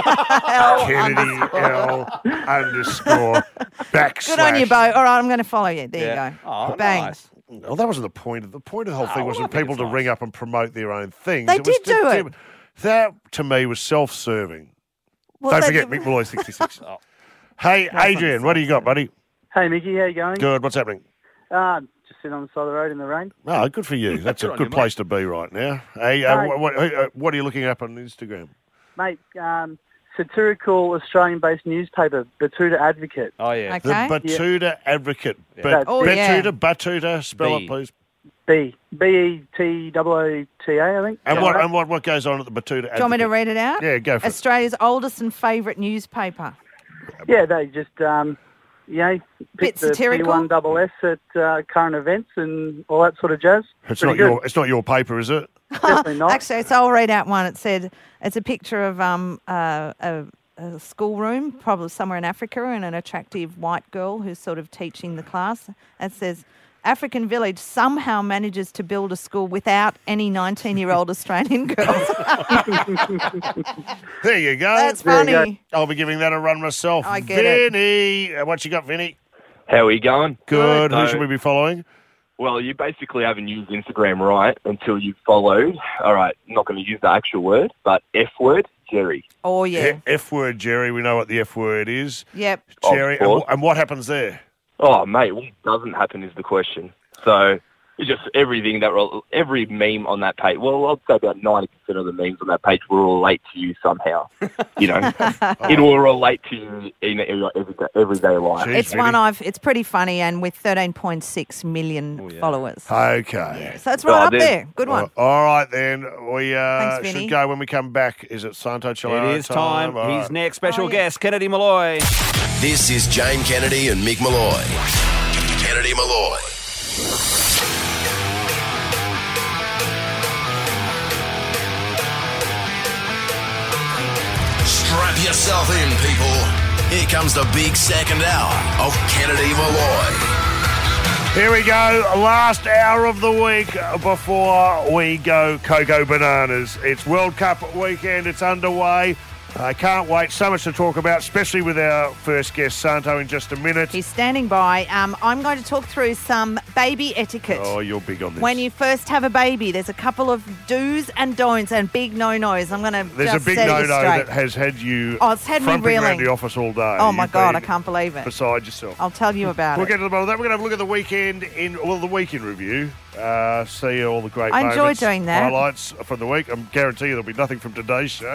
Kennedy L underscore backslash. Good on you, Bo. All right, I'm going to follow you. There Yeah. you go. Oh, Bang. nice. Well, that wasn't the point of the point of the whole thing. Oh, wasn't I think people it's to nice. ring up and promote their own things. They It was did to- do to- it. That to me was self-serving. Well, Don't they- forget Mick Malloy sixty-six. Hey, Adrian, what do you got, buddy? Hey, Mickey, how you going? Good. What's happening? Uh, just sitting on the side of the road in the rain. Oh, good for you. That's a Good on good you, place to be right now. Hey, uh, Mate. what, what, uh, what are you looking up on Instagram? Mate, um, satirical Australian-based newspaper, Batuta Advocate. Oh, yeah. Okay. The Batuta Advocate. Yeah. But Oh, yeah. Batuta, Batuta, spell B. it, please. B. B E T O O T A, I think. And Is what that right? and what, what goes on at the Batuta Advocate? Do you want me to read it out? Yeah, go for it. Australia's oldest and favourite newspaper. Yeah, they just, um, you know, Bit pick the satirical. P one double S at uh, current events and all that sort of jazz. It's Pretty not good. your it's not your paper, is it? Definitely not. Actually, so I'll read out one. It said it's a picture of um uh, a, a schoolroom, probably somewhere in Africa, and an attractive white girl who's sort of teaching the class. It says, African village somehow manages to build a school without any nineteen-year-old Australian girls. There you go. That's funny. I'll be giving that a run myself. I get it. Vinny, uh, what you got, Vinny? How are you going? Good. Who So- should we be following? Well, you basically haven't used Instagram right until you've followed. All right, I'm not going to use the actual word, but F word, Jerry. Oh, yeah. E- F word, Jerry. We know what the F word is. Yep. Jerry. Of And, course. wh- and what happens there? Oh, mate, what doesn't happen is the question. So it's just everything that will, every meme on that page. Well, I'd say about ninety percent of the memes on that page will relate to you somehow. You know, it will relate to you in your everyday, everyday life. It's one I've. It's pretty funny, and with thirteen point six million followers. Okay. So it's right up there. Good one. All all right, then. We uh, Thanks, Vinny. should go when we come back. Is it Santo Chilano It is time. All He's right. next. Special Oh, yeah. guest, Kennedy Malloy. This is Jane Kennedy and Mick Malloy. Kennedy Malloy. Strap yourself in, people. Here comes the big second hour of Kennedy Malloy. Here we go. Last hour of the week before we go Cocoa Bananas. It's World Cup weekend. It's underway. I can't wait. So much to talk about, especially with our first guest, Santo, in just a minute. He's standing by. Um, I'm going to talk through some baby etiquette. Oh, you're big on this. When you first have a baby, there's a couple of do's and don'ts and big no-nos. I'm going to There's just a big set no-no you straight. that has had you Oh, it's had me fronting around reeling. the office all day. Oh, my You've God, I been can't believe it. beside yourself. I'll tell you about We'll it. get to the bottom of that. We're going to have a look at the weekend in, well, the weekend review. Uh, see all the great I enjoy moments, doing that. highlights from the week. I guarantee you there'll be nothing from today's show.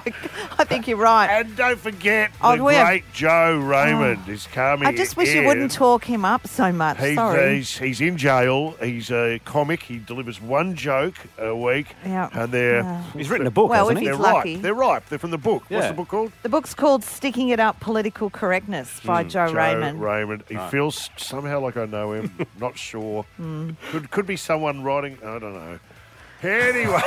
I think you're right. And don't forget Oh, the we have- great Joe Raymond is coming I just wish you in. wouldn't talk him up so much. He, Sorry. he's, he's in jail. He's a comic. He delivers one joke a week. Yeah. And they're... Yeah. He's written a book, Well, hasn't if he? he's They're lucky. ripe. They're ripe. They're from the book. What's Yeah. the book called? The book's called Sticking It Up, Political Correctness by Joe, Joe Raymond. Raymond. He Right. feels somehow like I know him. Not sure. Hmm. Could could be someone writing. I don't know. Anyway.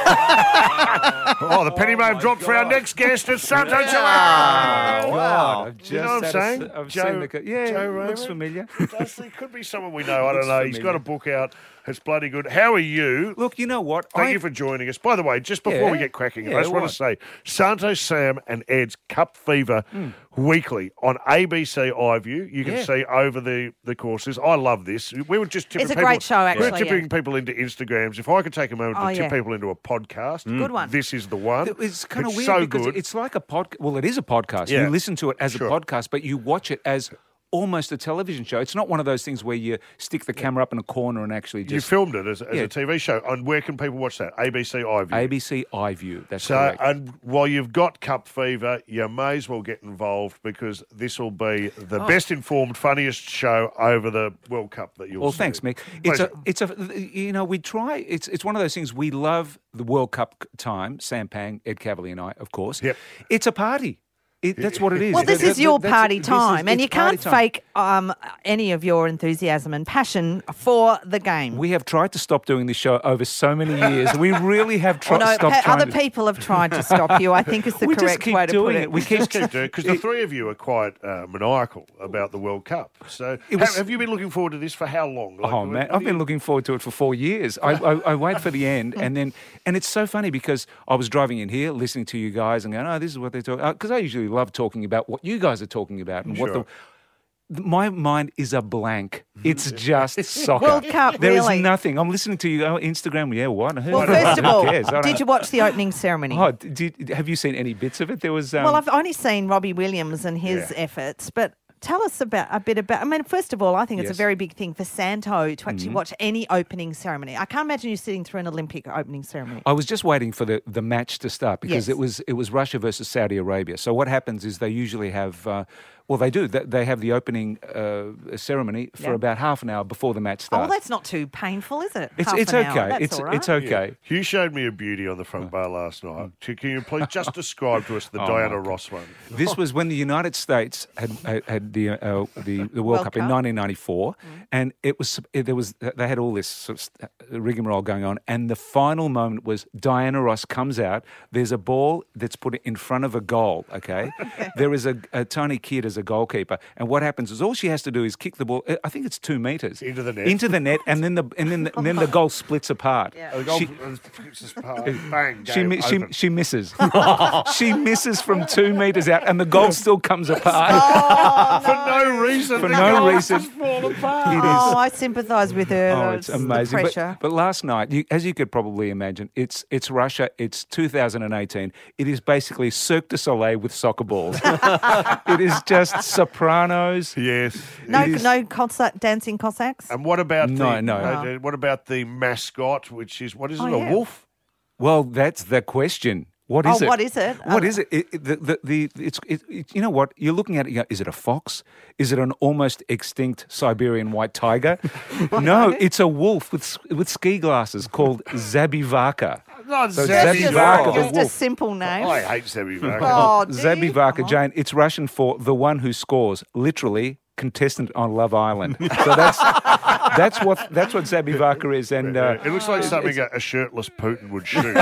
oh, the penny may have dropped for our next guest. It's Santo Oh, Chilano. wow. I've You know what I'm just had a saying? s- I've Joe, seen the co- yeah, Joe it Raymond? looks familiar. Does he? Could be someone we know. I don't Looks know. He's got familiar. a book out. It's bloody good. How are you? Look, you know what? Thank I- you for joining us. By the way, just before we Yeah. get cracking, Yeah, I just want what? to say Santo, Sam, and Ed's Cup Fever weekly on A B C iView. You can Yeah. see over the, the courses. I love this. We were just tipping It's a people, great show, We actually, were tipping yeah. people into Instagrams. If I could take a moment Oh, to tip yeah. people into a podcast, Good one. This is the one. It's kind of weird so because good. it's like a podcast. Well, it is a podcast. Yeah. You listen to it as Sure. a podcast, but you watch it as almost a television show. It's not one of those things where you stick the camera up in a corner and actually just... You filmed it as, as Yeah. a T V show. And where can people watch that? A B C iView. A B C iView, that's So, correct. and while you've got Cup Fever, you may as well get involved because this will be the Oh. best informed, funniest show over the World Cup that you'll Well, see. thanks, Mick. It's Pleasure. a, it's a, you know, we try. It's it's one of those things. We love the World Cup time. Sam Pang, Ed Cavalier, and I, of course. Yep. It's a party. It, that's what it is. Well, this That- is that- your that's- party this is- time, and it's you can't party time. fake um, any of your enthusiasm and passion for the game. We have tried to stop doing this show over so many years. We really have tried Well, no, to stop pa- trying other to... people have tried to stop you. I think is the We just correct keep way to doing put it. it. We keep- Just keep doing because the three of you are quite uh, maniacal about the World Cup. So, It was- ha- have you been looking forward to this for how long? Like, Oh man, have I've you- been looking forward to it for four years. I, I, I wait for the end, and then, and it's so funny because I was driving in here, listening to you guys, and going, "Oh, this is what they're talking." Because I usually love talking about what you guys are talking about and what Sure. the. My mind is a blank. It's just soccer. World Cup, There is really? nothing. I'm listening to you. Oh, Instagram. Yeah, what? Who, Well, who first of all, cares? I don't- did you watch the opening ceremony? Oh, did, have you seen any bits of it? There was. Um, well, I've only seen Robbie Williams and his Yeah. efforts, but tell us about a bit about. I mean, first of all, I think it's Yes. a very big thing for Santo to actually Mhm. watch any opening ceremony. I can't imagine you sitting through an Olympic opening ceremony. I was just waiting for the, the match to start because Yes. it was it was Russia versus Saudi Arabia. So what happens is they usually have, uh, well, they do. They, they have the opening uh, ceremony for Yeah. about half an hour before the match Oh, well, starts. that's not too painful, is it? It's- Half it's an hour. okay. That's It's- all right. it's okay. Hugh showed me a beauty on the front bar last night. Can you please just describe to us the Oh, Diana my Ross one? This was when the United States had had, had the uh, the the World, World Cup, in Cup. nineteen ninety-four, and it was it, there was they had all this sort of st- rigmarole going on, and the final moment was Diana Ross comes out. There's a ball that's put in front of a goal. Okay, there is a, a tiny kid as a goalkeeper, and what happens is all she has to do is kick the ball. I think it's two meters Into the net. into the net, and then the and then the, and then the goal splits apart. Oh, the goal She- splits apart. Bang. she, game mi- she, open. she misses. She misses from two metres out, and the goal still comes apart. For no reason. For the no goals reason. just fall apart. It is. Oh, I sympathise with her. Oh, it's the amazing. But, pressure. but last night, you, as you could probably imagine, it's it's Russia. It's two thousand eighteen. It is basically Cirque du Soleil with soccer balls. It is just sopranos. Yes. no, it is. no Cossack, dancing Cossacks. And what about No, the no. uh, what about the mascot, which is what is it? Oh, a yeah. wolf? Well, that's the question. What is Oh, it? what is it? What Oh. is it? It- it- the, the, the, it's, it, it, you know what? You're looking at it, you go, is it a fox? Is it an almost extinct Siberian white tiger? No, it's a wolf with s- with ski glasses called Zabivaka. Not So That's just, Zabivaka, the just a wolf. simple name. I hate Sammy Varga. Oh, do you? Zabivaka, Jane, it's Russian for the one who scores, literally contestant on Love Island. So that's that's what that's what Zabivaka is. And uh, It looks like something a, a shirtless Putin would shoot.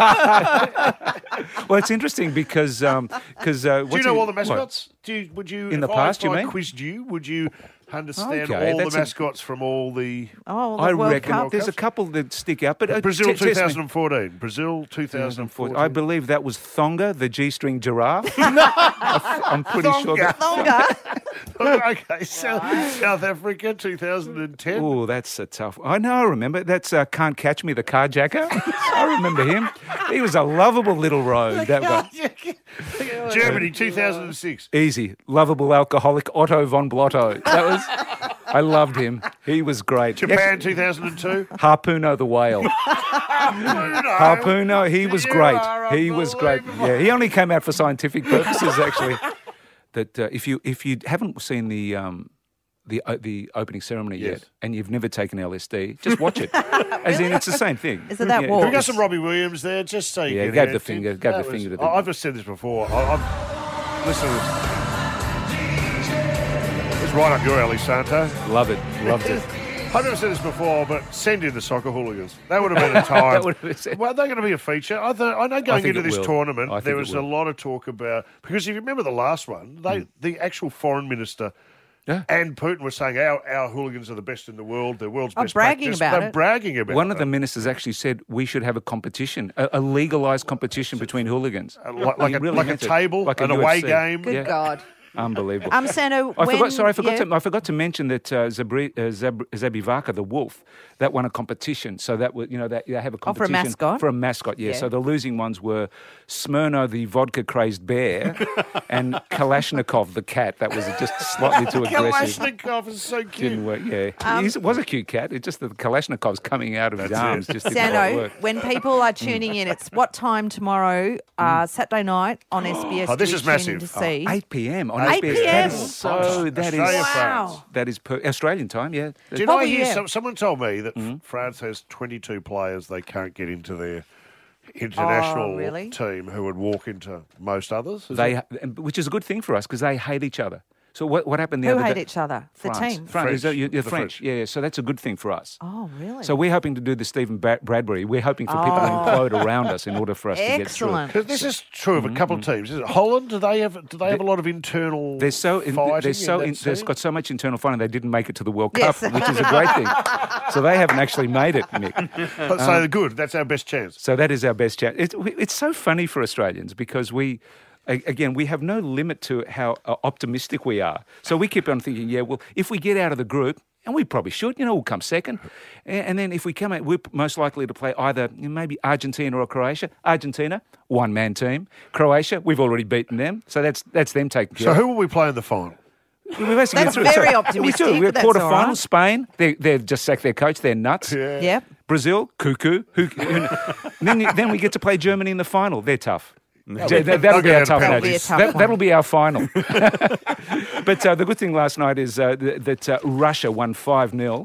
well, it's interesting because um, cause, uh, Do you know all the mascots? Do you, would you, In if the past, I, if you I mean? quizzed you, would you understand Okay, all the that's a- mascots from all the Oh, the I World reckon Cup. there's a couple that stick out, but uh, Brazil t- test me. twenty fourteen? Brazil twenty fourteen. I believe that was Thonga, the G-string giraffe. I'm pretty sure that. Longer. Okay, South, South Africa twenty ten. Oh, that's a tough. I know. I remember. That's uh, Can't Catch Me, the carjacker. I remember him. He was a lovable little rogue. That guy. Germany two thousand six. Easy, lovable alcoholic Otto von Blotto. That was. I loved him. He was great. Japan two thousand two. Harpuno the whale. Harpuno, he was You great. are He was great. Yeah, he only came out for scientific purposes, actually. That uh, if you if you haven't seen the um, the uh, the opening ceremony Yes. yet, and you've never taken L S D, just watch it. As in, it's the same thing. Is it that Yeah, walk? We got some Robbie Williams there, just so you Yeah, can gave hear the it. finger- gave That the finger to the- I- I've just said this before. I, I've, listen to this. It's right up your alley, Santo. Love it. Loved it. I've never said this before, but send in the soccer hooligans. That would have been a time. That would have been- Well, they're going to be a feature. I, th- I know going think into it this will. tournament, I think there it was a will. lot of talk about because if you remember the last one, they the actual foreign minister. Yeah. And Putin was saying our, our hooligans are the best in the world. They're world's Oh, best. bragging practice. about They're it. bragging about One it. of the ministers actually said we should have a competition, a, a legalised competition between hooligans. Uh, like, like, He a, really like a meant it. table, Like a an away U F C. game. Good Yeah. God. Unbelievable. Um, Sano, I when, forgot. Sorry, I forgot yeah. to. I forgot to mention that uh, Zabri, uh, Zab, Zabivaka, the wolf, that won a competition. So that was, you know, that they have a Oh, for a competition mascot? For a mascot, yeah. Yeah. So the losing ones were Smyrna, the vodka-crazed bear, and Kalashnikov, the cat. That was just slightly too aggressive. Kalashnikov is so cute. Didn't work. Yeah, Um, He was a cute cat. It's just that the Kalashnikov's coming out of his That's arms it. just didn't quite Sano, work. when people are tuning in, it's what time tomorrow, uh, Saturday night on S B S? Oh, this do is you tune in massive. To see? eight p.m. on eight S B S. p.m. That is so. That is Australia, Wow. France. that is per, Australian time. Yeah. Do you know, Oh, I hear yeah. some, someone told me that Mm-hmm. France has twenty-two players they can't get into their international Oh, really? team who would walk into most others. Is They, that- which is a good thing for us because they hate each other. So what what happened the Who other hate day? each other? The France. team? France. French. Is that- you're, you're The French. French. Yeah, yeah. So that's a good thing for us. Oh, really? So we're hoping to do the Stephen Ba- Bradbury. We're hoping for people to Oh. implode around us in order for us Excellent. to get 'Cause this is true of a couple of teams. Is it Holland? Do they have? Do they have a lot of internal? through. They're so in, fighting they're so in in, that they've team? got so much internal fighting they didn't make it to the World Yes. Cup, which is a great thing. So they haven't actually made it, Nick. so they're good. That's our best chance. So that is our best chance. It's, it's so funny for Australians because we, a- again, we have no limit to how uh, optimistic we are. So we keep on thinking, yeah, well, if we get out of the group, and we probably should, you know, we'll come second. And, and then if we come out, we're most likely to play either you know, maybe Argentina or Croatia. Argentina, one-man team. Croatia, we've already beaten them. So that's that's them taken care So of. who will we play in the final? We basically That's get through. very So optimistic, We do. We're but that's quarter all final. right. Spain, they, they've just sacked their coach. They're nuts. Yeah. Yep. Brazil, cuckoo. Who, who, then, you- then we get to play Germany in the final. They're tough. That'll That, be- that'll they'll be get our out tough of That'll be a match. tough That, one. that'll be our final. But uh, the good thing last night is uh, th- that uh, Russia won five nil.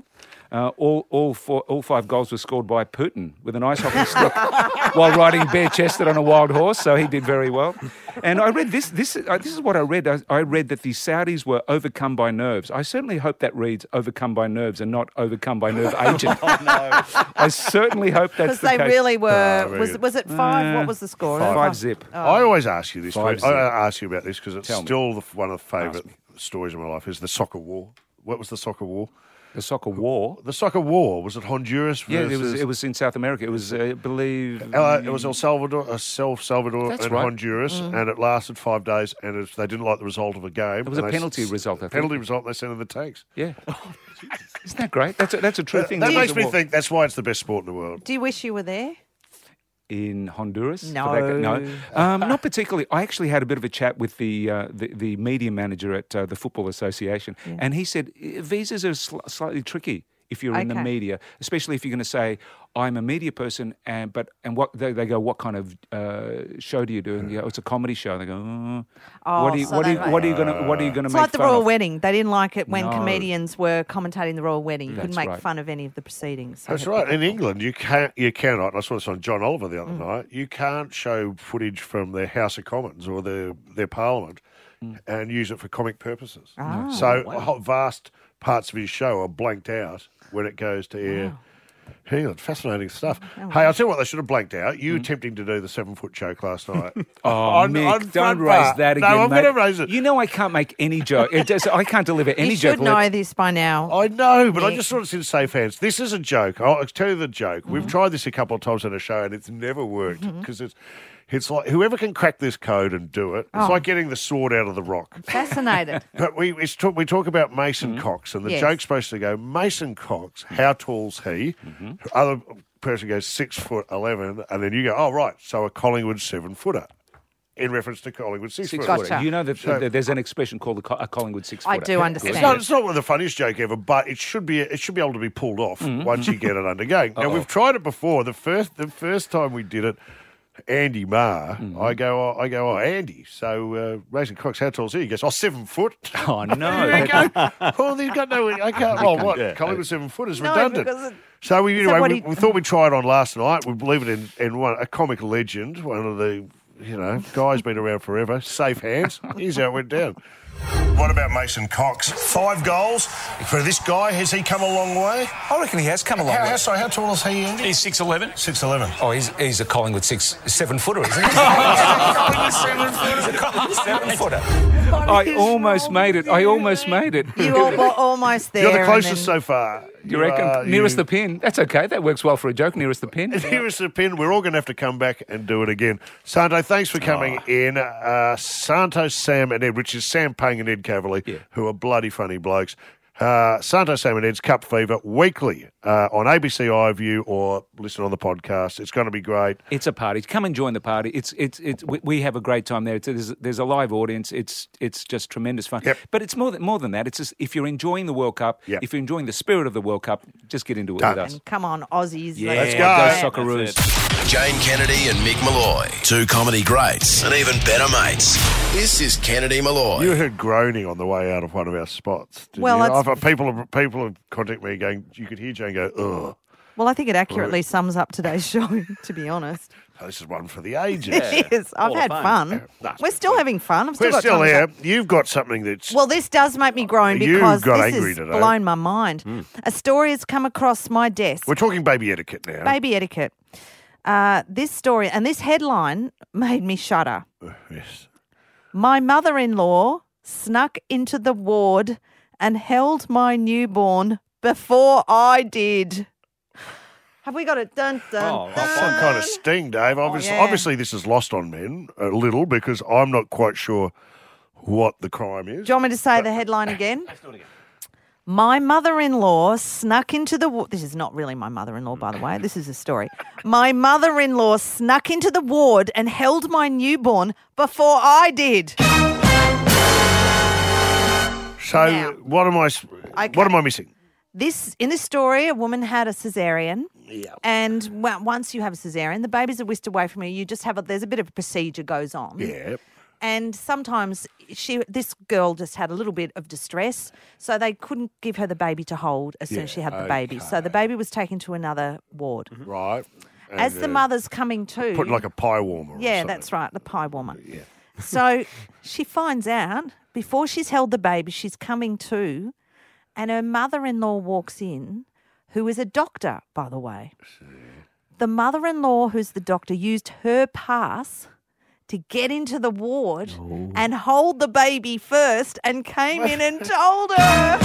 Uh, all all four, all five goals were scored by Putin with an ice hockey stick while riding bare-chested on a wild horse. So he did very well. And I read this. This uh, this is what I read. I, I read that the Saudis were overcome by nerves. I certainly hope that reads "overcome by nerves" and not "overcome by nerve agent." Oh, no. I certainly hope that's Because the they case. really were. very was good. was it five? Uh, what was the score? Five, five zip. Oh. I always ask you this. Five I zip. ask you about this because it's Tell me. still the, one of the favourite stories of my life is the soccer war. What was the soccer war? The soccer war. The soccer war was it Honduras? Yeah, it was. versus- It was in South America. It was, uh, I believe. Uh, it was El Salvador, uh, El Salvador That's and right. Honduras, Mm. and it lasted five days. And it, they didn't like the result of the game. It was a and they penalty s- result, I think. Penalty result. And they sent in the tanks. Yeah. Isn't that great? That's a, that's a true That, thing. that There makes was a me war. think that's why it's the best sport in the world. Do you wish you were there? In Honduras? No. For that- no, um, not particularly. I actually had a bit of a chat with the uh, the, the media manager at uh, the Football Association, Yeah. and he said "Eh, visas are sl- slightly tricky if you're in the Okay. media, especially if you're going to say I'm a media person, and but and what they, they go, what kind of uh, show do you do? And you go, it's a comedy show. And they go, oh, Oh, what are you so what are they you, might- what are you going to what are you going to It's make like the fun royal of? wedding. They didn't like it when No. comedians were commentating the royal wedding. You That's couldn't make right. fun of any of the proceedings. So That's right. In England, you can't, you cannot. And I saw this on John Oliver the other Mm. night. You can't show footage from their House of Commons or their their Parliament and use it for comic purposes. Ah, so wow. whole vast parts of his show are blanked out when it goes to air. Hang on, fascinating stuff. Oh, Hey, I'll tell you what they should have blanked out. You attempting to do the seven foot joke last night. Oh, On- Mick, on don't front raise bar. that No, again, I'm mate. going to raise it. You know I can't make any joke. It does, I can't deliver any you joke. should know this by now. I know, but I Nick. just thought it's in safe hands. This is a joke. I'll I'll tell you the joke. Mm-hmm. We've tried this a couple of times on a show, and it's never worked because it's it's like whoever can crack this code and do it. It's Oh. like getting the sword out of the rock. Fascinated. But we it's talk, we talk about Mason Cox, and the Yes. joke's supposed to go Mason Cox. How tall's he? Other person goes six foot eleven, and then you go, oh right, so a Collingwood seven footer. In reference to Collingwood six, Six footer. footer. You know that So- that there's an expression called a, Co- a Collingwood six I footer. do understand. It's not, it's not one of the funniest joke ever, but it should be it should be able to be pulled off once you get it undergoing. Now Uh-oh. we've tried it before. The first the first time we did it, Andy Marr, I go oh, I go oh Andy. So uh, Mason Cox, how tall is he? He goes oh seven foot. Oh no! There you go. Oh, you've got no. I can't. Well, what? Yeah. Collingwood seven foot is No, redundant. because it- So we, Is that anyway, what we, he- we thought we'd try it on last night. We believe it in, in one a comic legend, one of the you know guys been around forever. Safe hands. Here's how it went down. What about Mason Cox? Five goals for this guy. Has he come a long way? I reckon he has come a long How, way. how, sorry, how tall is he, Andy? He's six eleven. six eleven. Oh, he's, he's a Collingwood six seven footer, isn't he? seven footer. I almost made it. I almost made it. You all, were almost there. You're the and closest then- so far. You reckon? are, nearest you- the pin. That's okay. That works well for a joke. Nearest the pin. Nearest the pin. We're all going to have to come back and do it again. Santo, thanks for coming in. Uh, Santo, Sam, and Ed, which is Sam Pang and Ed Cavalier, Yeah. who are bloody funny blokes. Uh, Santo, Sam, and Ed's Cup Fever weekly uh, on A B C iView or listen on the podcast. It's going to be great. It's a party. Come and join the party. It's it's it's. We, we have a great time there. It's, there's, there's a live audience. It's it's just tremendous fun. Yep. But it's more than more than that. It's just if you're enjoying the World Cup, Yep. if you're enjoying the spirit of the World Cup, just get into it Done. with us. And come on, Aussies. Yeah, Let's go. Go Socceroos. Jane Kennedy and Mick Malloy, two comedy greats and even better mates. This is Kennedy Malloy. You heard groaning on the way out of one of our spots. Didn't Well, you? it's- I've had people have, people have contacted me going, you could hear Jane go, ugh. Well, I think it accurately sums up today's show, to be honest. Oh, this is one for the ages. It is. I've All had fun. fun. That's We're still having fun. I've still We're got still time to here. talk. You've got something that's... Well, this does make me groan You've because got this angry has today. blown my mind. A story has come across my desk. We're talking baby etiquette now. Baby etiquette. Uh, this story and this headline made me shudder. Uh, yes. My mother-in-law snuck into the ward and held my newborn before I did. Have we got it? Dun, dun, Oh, dun. Some kind of sting, Dave. Obviously, yeah. obviously, this is lost on men a little because I'm not quite sure what the crime is. Do you want me to say the headline again? My mother-in-law snuck into the ward. This is not really my mother-in-law, by the way. This is a story. My mother-in-law snuck into the ward and held my newborn before I did. So, Now- what am I? s- Okay. What am I missing? This in this story, a woman had a cesarean, Yeah. and w- once you have a cesarean, the babies are whisked away from you. You just have a, there's a bit of a procedure goes on. Yeah. And sometimes she, this girl just had a little bit of distress, so they couldn't give her the baby to hold as soon as Yeah, she had the baby. So the baby was taken to another ward. Right. As And, the uh, mother's coming to, Put like a pie warmer. or yeah, something. that's right, the pie warmer. Yeah. So she finds out before she's held the baby, she's coming to, and her mother-in-law walks in, who is a doctor, by the way. The mother-in-law, who's the doctor, used her pass to get into the ward and hold the baby first and came in and told her.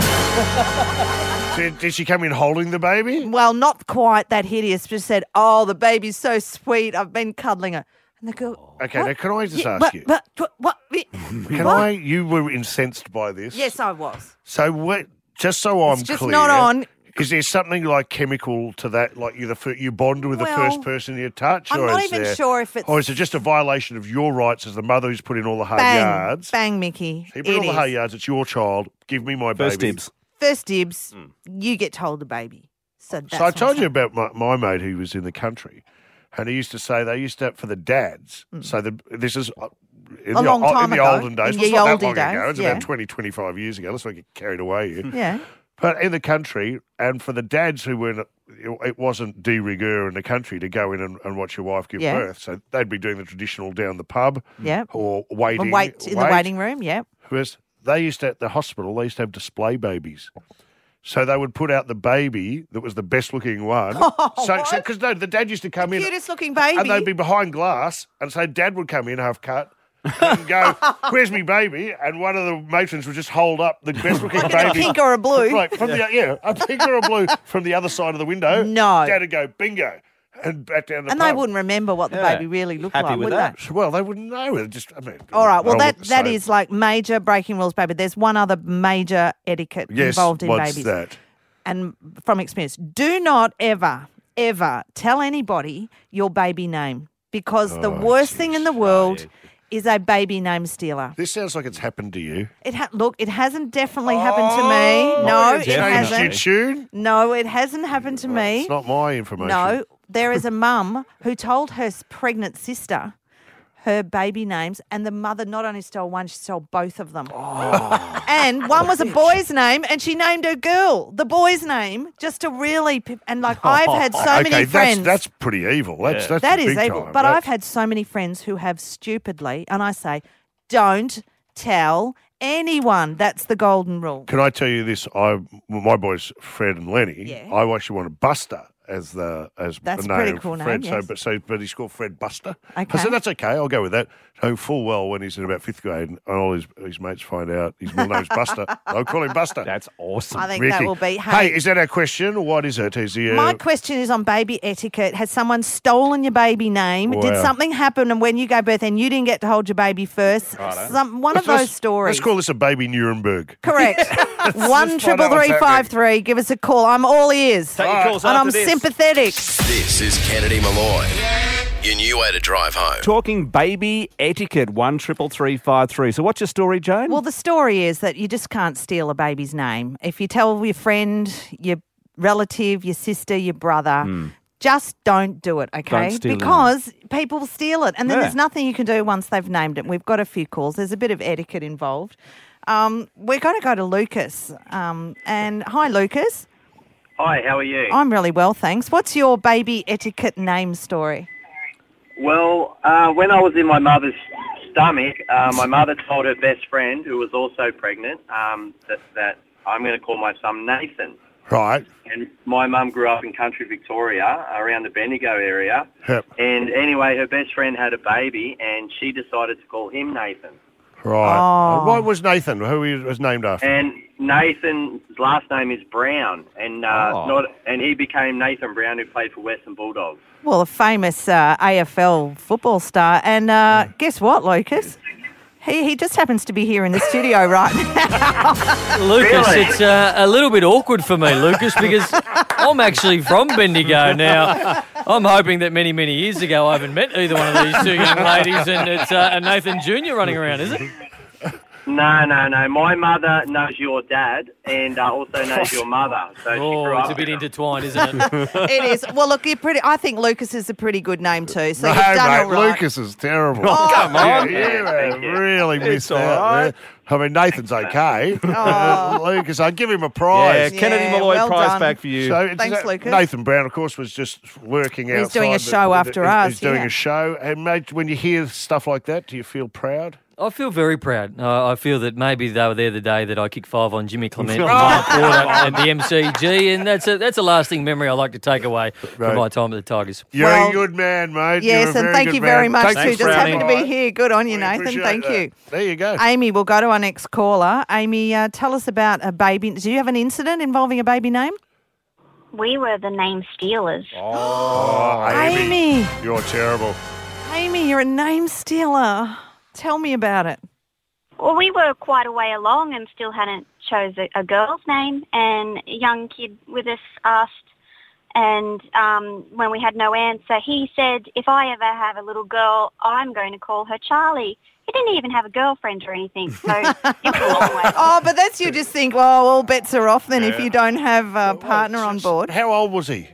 Did, did she come in holding the baby? Well, not quite that hideous, just said, oh, the baby's so sweet. I've been cuddling her. And they go, Okay, what? now can I just Yeah, ask but, you? But, what? what? Can What? I? You were incensed by this. Yes, I was. So what? Just so I'm It's just clear, not on. Is there something like chemical to that? Like you, the fir- you bond with the Well, first person you touch, I'm or not is even there- sure if it's- or is it just a violation of your rights as the mother who's put in all the hard Bang, yards? bang, Mickey. So you put It in all the is. hard yards. It's your child. Give me my First baby. dibs. First dibs, you get to hold the baby. So, that's So I what told I'm you about my, my mate who was in the country, and he used to say they used to for the dads. So the, this is uh, in A the, long o- time in the ago, olden days. in Well, it's ye not that olde long days, ago. It's yeah. about twenty, twenty-five years ago. Let's not get carried away here. saying. Yeah. But in the country, and for the dads who were, it wasn't de rigueur in the country to go in and, and watch your wife give Yeah. birth. So they'd be doing the traditional down the pub, Yeah. or waiting, Wait in the waiting room, yeah. Whereas they used to, at the hospital, they used to have display babies. So they would put out the baby that was the best looking one. Oh, so because no, the dad used to come in, Cutest looking baby. and they'd be behind glass, and so Dad would come in half cut. And go, where's me baby? And one of the matrons would just hold up the best looking Like in a baby. pink or a blue. Right, from the, yeah, a pink or a blue from the other side of the window. No. Dad would go, bingo, and back down the And pub. they wouldn't remember what the Yeah. baby really looked Happy like, with would that. they? Well, they wouldn't know. It just, I mean. All right. Well, they'll that look the that same. is like major breaking rules, baby. There's one other major etiquette Yes, involved in what's babies. that? And from experience, do not ever, ever tell anybody your baby name because the Oh, worst thing in the world is a baby name stealer. This sounds like it's happened to you. It ha- look, it hasn't definitely happened to me. No, it Changed your hasn't. tune? No, it hasn't happened to me. It's not my information. No, there is a mum who told her s- pregnant sister her baby names, and the mother not only stole one, she stole both of them. Oh. And one was a boy's name, and she named her girl the boy's name just to really. P- and like I've had so okay, many that's, friends. that's pretty evil. That's, that's That is big evil. time. But That's- I've had so many friends who have stupidly, and I say, don't tell anyone. That's the golden rule. Can I tell you this? I my boys Fred and Lenny. Yeah. I actually wanted Buster as the as That's the a name. pretty cool Fred, name, So, yes. but so but he's called Fred Buster. I Okay. said that's okay. I'll go with that. So full well when he's in about fifth grade and all his his mates find out his middle name's Buster, I'll call him Buster. That's awesome. I think that Ricky. will be. Hey, Hey, is that our question or what is it? Is he? Uh, my question is on baby etiquette. Has someone stolen your baby name? Did Wow. something happen and when you gave birth and you didn't get to hold your baby first? Righto. Some, one let's- of those let's- stories. Let's call this a baby Nuremberg. Correct. One find triple out what's three five three. Give us a call. I'm all ears. Take your calls and after I'm this. sympathetic. This is Kennedy Malloy. Your new way to drive home. Talking baby etiquette, one triple three five three. So what's your story, Joan? Well, the story is that you just can't steal a baby's name. If you tell your friend, your relative, your sister, your brother, just don't do it, okay? Don't steal it. Because people steal it. And then Yeah. there's nothing you can do once they've named it. We've got a few calls. There's a bit of etiquette involved. Um, we're going to go to Lucas. Um, and hi, Lucas. Hi, how are you? I'm really well, thanks. What's your baby etiquette name story? Well, uh, when I was in my mother's stomach, uh, my mother told her best friend, who was also pregnant, um, that, that I'm going to call my son Nathan. Right. And my mum grew up in country Victoria, around the Bendigo area. Yep. And anyway, her best friend had a baby, and she decided to call him Nathan. Right. Oh. What was Nathan? Who he was named after? And Nathan's last name is Brown, and uh, Oh. not, and he became Nathan Brown, who played for Western Bulldogs. Well, a famous uh, A F L football star. And uh, guess what, Lucas? He, he just happens to be here in the studio right now. Lucas, Really? it's uh, a little bit awkward for me, Lucas, because I'm actually from Bendigo now. I'm hoping that many, many years ago I haven't met either one of these two young ladies, and it's uh, a Nathan Junior running around, is it? No, no, no. My mother knows your dad and uh, also knows your mother. So she grew Oh, up it's a bit with intertwined, isn't it? It is. Well, look, you're pretty. I think Lucas is a pretty good name too. So no, you've done mate, all right. Lucas is terrible. Oh, come on. You, you have really missed all out right. there. I mean, Nathan's okay. Oh. Lucas, I'd give him a prize. Yeah, Kennedy Yeah, Malloy well prize done. back for you. So it's Thanks, that- Lucas. Nathan Brown, of course, was just working out. He's doing a show after he's, us, He's doing yeah. a show. And, mate, when you hear stuff like that, do you feel proud? I feel very proud. Uh, I feel that maybe they were there the day that I kicked five on Jimmy Clement Oh. and Mark Porter at the M C G, and that's a that's a lasting memory I like to take away Right. from my time at the Tigers. You're Well, a good man, mate. Yes, You're a and very thank good you very man. much Thanks too. for Just having happy to me. be here. Good on you, We Nathan. appreciate Thank that. you. There you go. Amy, we'll go to our next caller. Amy, uh, tell us about a baby. Do you have an incident involving a baby name? We were the name stealers. Oh, Amy. You're terrible. Amy, you're a name stealer. Tell me about it. Well, we were quite a way along and still hadn't chose a, a girl's name, and a young kid with us asked, and um, when we had no answer, he said, if I ever have a little girl, I'm going to call her Charlie. He didn't even have a girlfriend or anything, so it was a long way. Oh, but that's you just think, well, all bets are off then if Yeah. you don't have a partner on board. How old was he?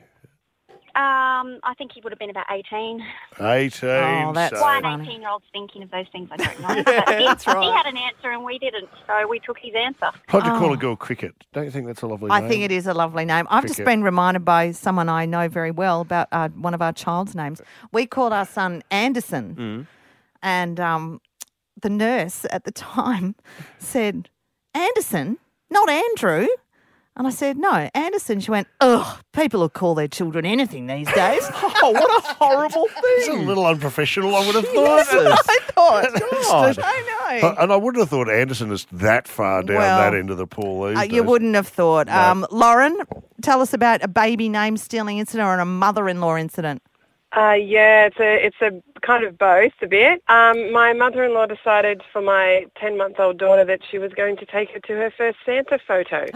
Um, I think he would have been about eighteen. eighteen. Oh, that's so- Why an funny. eighteen-year-old's thinking of those things, I don't know. But he, that's right. he had an answer and we didn't, so we took his answer. How'd you call Oh. a girl Cricket? Don't you think that's a lovely I name? think it is a lovely name. I've just Cricket. been reminded by someone I know very well about uh, one of our child's names. We called our son Anderson, Mm. and um, the nurse at the time said, Anderson, not Andrew. And I said, no, Anderson. She went, ugh, people will call their children anything these days. Oh, what a horrible thing. It's a little unprofessional, I would have thought. Yes, I thought. God. I know. And I wouldn't have thought Anderson is that far down Well, that end of the pool these Uh, days. you wouldn't have thought. No. Um, Lauren, tell us about a baby name stealing incident or a mother-in-law incident. Uh, yeah, it's a it's a kind of both a bit. Um, my mother-in-law decided for my ten-month-old daughter that she was going to take her to her first Santa photo.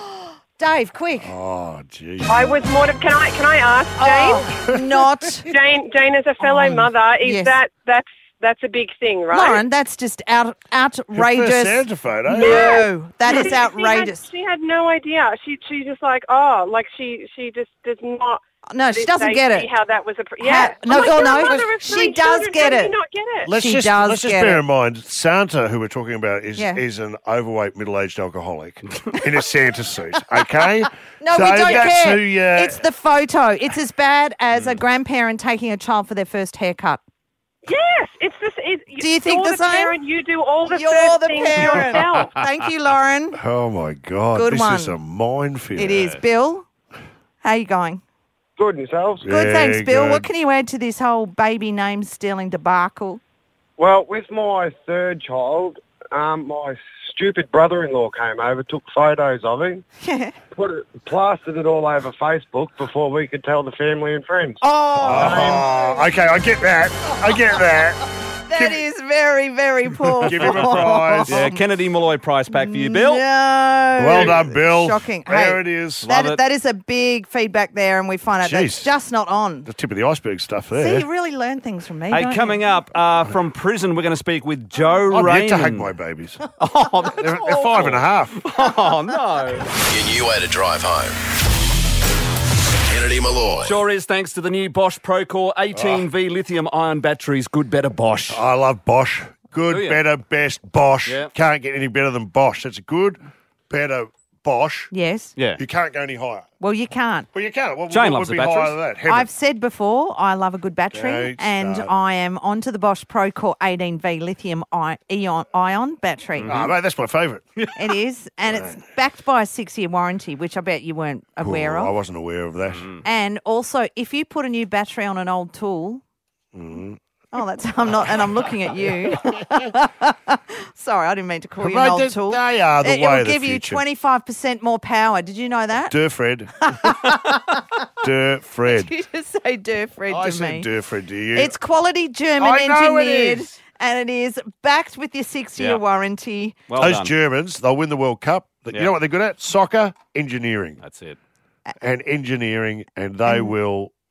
Dave, quick. Oh, gee. I was mortified. Can I can I ask Jane? Oh, not. Jane, Jane, as a fellow Oh, mother, is yes. that that's that's a big thing, right? Lauren, that's just out, outrageous. Your first Santa photo? No, that is She- outrageous. She had, she had no idea. She she just like oh, like she she just does not. No, she this doesn't day get see it. How that was a pr- yeah. Ha- no, I'm like, oh, you're a no, mother of she three does children. get How do it. you not get it? Let's She just does let's just get bear it. in mind Santa, who we're talking about, is Yeah. is an overweight middle-aged alcoholic in a Santa suit. Okay, No, so we don't that's care. Who, uh, It's the photo. It's as bad as a grandparent taking a child for their first haircut. Yes, it's this. It, Do you think you're the the same? Parent, you do all the You're first the things parent. yourself. Thank you, Lauren. Oh my God, Good this one. is a minefield. It is. Bill, how you going? Good, yourselves? Good, thanks, Bill. good. What can you add to this whole baby name stealing debacle? Well, with my third child, um, my stupid brother-in-law came over, took photos of him, Yeah. put it, plastered it all over Facebook before we could tell the family and friends. Oh, Oh, okay, I get that. I get that. that is very, very poor. Give him a prize. Yeah, Kennedy Malloy prize pack for you, Bill. No. Well done, Bill. Shocking. There Hey, it is. That, Love it. that is a big feedback there, and we find out that's Jeez. just not on. The tip of the iceberg stuff See, there. you really learn things from me. Hey, don't coming you? up uh, from prison, we're going to speak with Joe I'm Raymond. yet to hug my babies. Oh, that's They're, they're five and a half. Oh, no. Your new way to drive home. Kennedy Malloy. Sure is, thanks to the new Bosch Procore eighteen V lithium-ion batteries. Good, better Bosch. I love Bosch. Good, Do you? better, best Bosch. Yeah. Can't get any better than Bosch. That's a good, better Bosch. Yes. Yeah. You can't go any higher. Well, you can't. Well, you can't. What, Jane what loves would the be higher batteries. than that? Heaven. I've said before, I love a good battery, Don't and start. I am onto the Bosch Procore eighteen V lithium i- ion, ion battery. Oh, mate, that's my favourite. It is, and it's backed by a six-year warranty, which I bet you weren't aware Oh, I of. wasn't aware of that. And also, if you put a new battery on an old tool, Mm. oh, that's I'm not, and I'm looking at you. Sorry, I didn't mean to call you Mate, an old they- tool. they are the it, way it will of the give you future. twenty-five percent more power. Did you know that? Durfred. Durfred. Did you just say Durfred I to said me? Durfred to you. It's quality German I know it engineered, is. and it is backed with your six-year Yeah. warranty. Well Those done. Germans, they'll win the World Cup. You Yeah. know what they're good at? Soccer, engineering. That's it. And engineering, and they will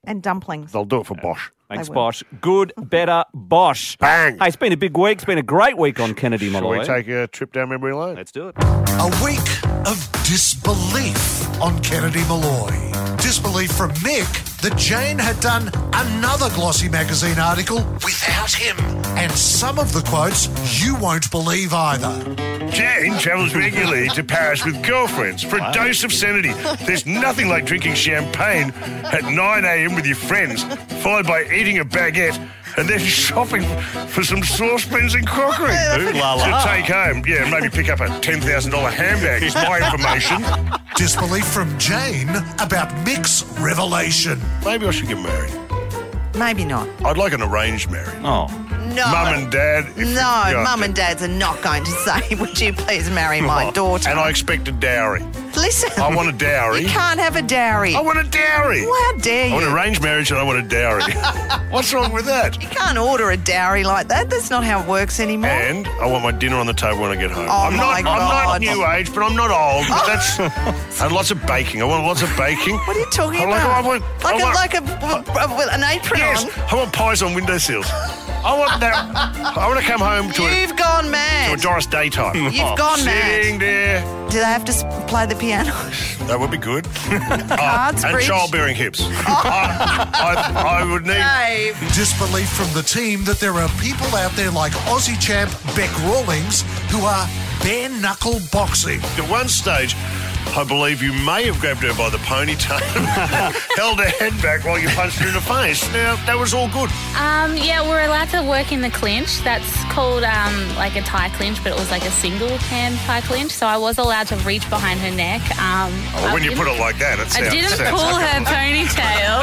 And dumplings. They'll do it for Bosch. Thanks, will. Bosch. Good, better, Bosch. Bang. Hey, it's been a big week. It's been a great week on Kennedy Shall Malloy. we take a trip down memory lane? Let's do it. A week of disbelief on Kennedy Malloy. Disbelief from Mick that Jane had done another Glossy magazine article without him. And some of the quotes you won't believe either. Jane travels regularly to Paris with girlfriends for a dose of sanity. There's nothing like drinking champagne at nine a.m. with your friends, followed by eating a baguette and then shopping for some saucepans and crockery Ooh, la, la. to take home. Yeah, maybe pick up a ten thousand dollars handbag is my information. Disbelief from Jane about Mick's revelation. Maybe I should get married. Maybe not. I'd like an arranged marriage. Oh. No. Mum and Dad. if you've No, got Mum it. and Dads are not going to say, would you please marry my daughter? And I expect a dowry. Listen. I want a dowry. You can't have a dowry. I want a dowry. Well, how dare I you? want an arranged marriage and I want a dowry. What's wrong with that? You can't order a dowry like that. That's not how it works anymore. And I want my dinner on the table when I get home. Oh, I'm my not, I'm not God. new age, but I'm not old. But that's and lots of baking. I want lots of baking. What are you talking I like, about? I want, like I a, want, like a, a, a- an apron yes, on? I want pies on windowsills. I want that. I want to come home to a, You've gone to a mad. Doris Day type. You've gone mad. Sitting there. Do they have to s- play the piano? That would be good. Cards, Oh, and bridge? childbearing hips. I, I, I would need. Dave. Disbelief from the team that there are people out there like Aussie champ Beck Rawlings who are bare knuckle boxing. At one stage, I believe you may have grabbed her by the ponytail, held her head back while you punched her in the face. Now, that was all good. Um, yeah, we're allowed to work in the clinch. That's called um, like a tie clinch, but it was like a single hand tie clinch. So I was allowed to reach behind her neck. Um, Well, when I you put it like that, it sounds... I didn't sounds pull her ponytail.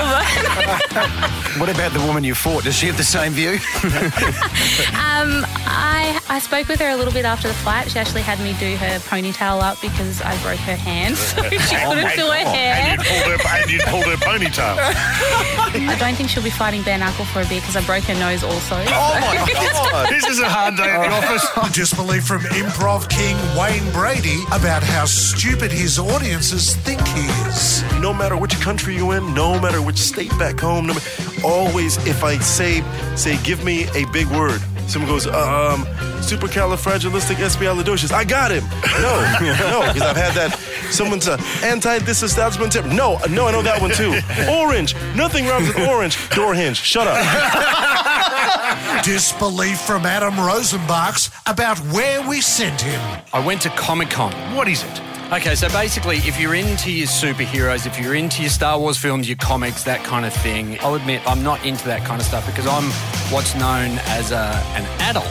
What about the woman you fought? Does she have the same view? um, I I spoke with her a little bit after the fight. She actually had me do her ponytail up because I broke her hand, so she couldn't do her hair. And you pulled her, and you pulled her ponytail. I don't think she'll be fighting bare knuckle for a bit because I broke her nose also. Oh, my God. This is a hard day at the office. Disbelief from improv king Wayne Brady about how stupid his audiences think he is. No matter which country you're in, no matter which state back home, no, always if I say, say, give me a big word, someone goes, um, supercalifragilisticexpialidocious. I got him. No, no, because I've had that. Someone's uh, anti-disestablishment tip. No, no, I know that one too. Orange. Nothing rhymes with orange. Door hinge. Shut up. Disbelief from Adam Rosenbach's about where we sent him. I went to Comic-Con. What is it? Okay, so basically, if you're into your superheroes, if you're into your Star Wars films, your comics, that kind of thing, I'll admit I'm not into that kind of stuff because I'm what's known as a, an adult.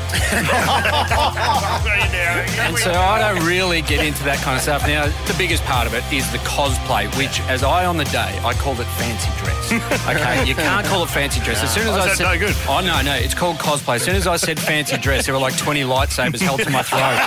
And so I don't really get into that kind of stuff. Now, the biggest part of it is the cosplay, which, as I on the day, I called it fancy dress. Okay, you can't call it fancy dress. As soon as Oh, I is said, that no good? oh no, no, it's called cosplay. As soon as I said fancy dress, there were like twenty lightsabers held to my throat.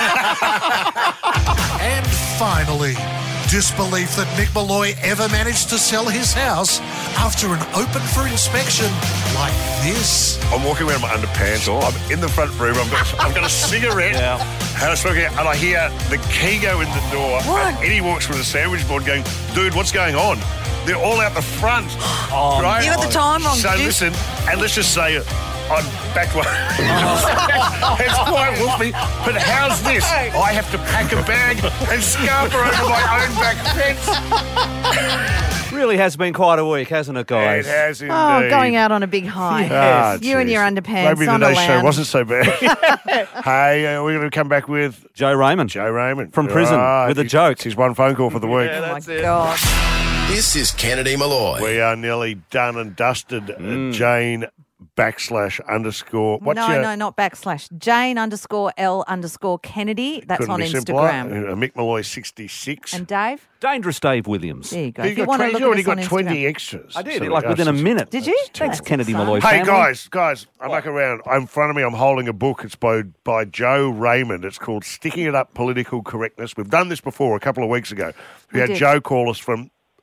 And finally, disbelief that Mick Malloy ever managed to sell his house after an open for inspection like this. I'm walking around in my underpants. I'm in the front room. I've got, I've got a cigarette. And I'm smoking, and I hear the key go in the door. What? And Eddie walks from the sandwich board going, dude, what's going on? They're all out the front. Oh, right? you got the time wrong, So did you? listen, and let's just say I'm back one. It's quite wolfy, but how's this? I have to pack a bag and scamper over my own back fence. Really has been quite a week, hasn't it, guys? It has indeed. Oh, going out on a big high. Ah, you and geez. your underpants Maybe on today's a show lounge. wasn't so bad. Hey, uh, we're going to come back with Joe Raymond. Joe Raymond. From prison Ah, with a he's- joke. It's his one phone call for the week. Oh, my God. This is Kennedy Malloy. We are nearly done and dusted. Uh, Jane backslash underscore. What's no, your, no, not backslash. Jane underscore L underscore Kennedy. That's couldn't on be Instagram. simpler. Uh, Mick Malloy sixty-six. And Dave? Dangerous Dave Williams. There you go. You If you got want to twenty, look you at already us on got twenty Instagram. extras. I did, So like that's within a just- minute. Did you? Thanks, That's Kennedy insane. Malloy Hey family. guys, guys, I'm back around. In front of me, I'm holding a book. It's by by Joe Raymond. It's called "Sticking It Up: Political Correctness." We've done this before a couple of weeks ago. We, We had did. Joe call us from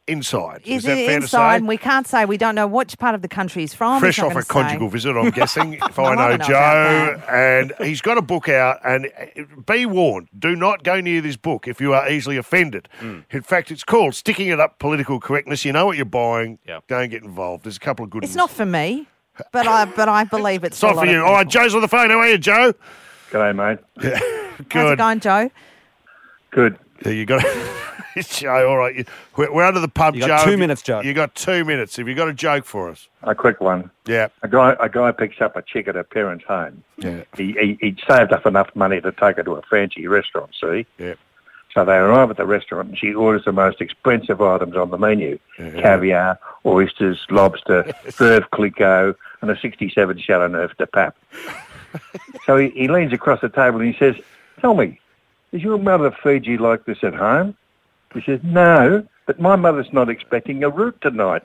inside. Is, Is that it fair inside? to And we can't say. We don't know which part of the country he's from. Fresh He's not off a gonna say. conjugal visit, I'm guessing, if Well, I I know don't know Joe. about And he's got a book out, and uh, be warned, do not go near this book if you are easily offended. Mm. In fact, it's called Sticking It Up Political Correctness. You know what you're buying. Yep. Don't get involved. There's a couple of good It's ones. not for me, but I but I believe it's, It's not for you. All right, Joe's on the phone. How are you, Joe? G'day, mate. Good. How's it going, Joe? Good. Yeah, you got Joe. All right, you, we're, we're under the pub, You got Joe. two minutes, Joe. You got two minutes. Have you got a joke for us? A quick one. Yeah. A guy, a guy picks up a chick at her parents' home. Yeah. He, he he'd saved up enough money to take her to a fancy restaurant. See. Yeah. So they arrive at the restaurant, and she orders the most expensive items on the menu: Yeah. caviar, oysters, lobster, Veuve Clicquot, and a sixty-seven Chateauneuf de Pape. So he, he leans across the table and he says, "Tell me, does your mother feed you like this at home?" He says, "No, but my mother's not expecting a root tonight."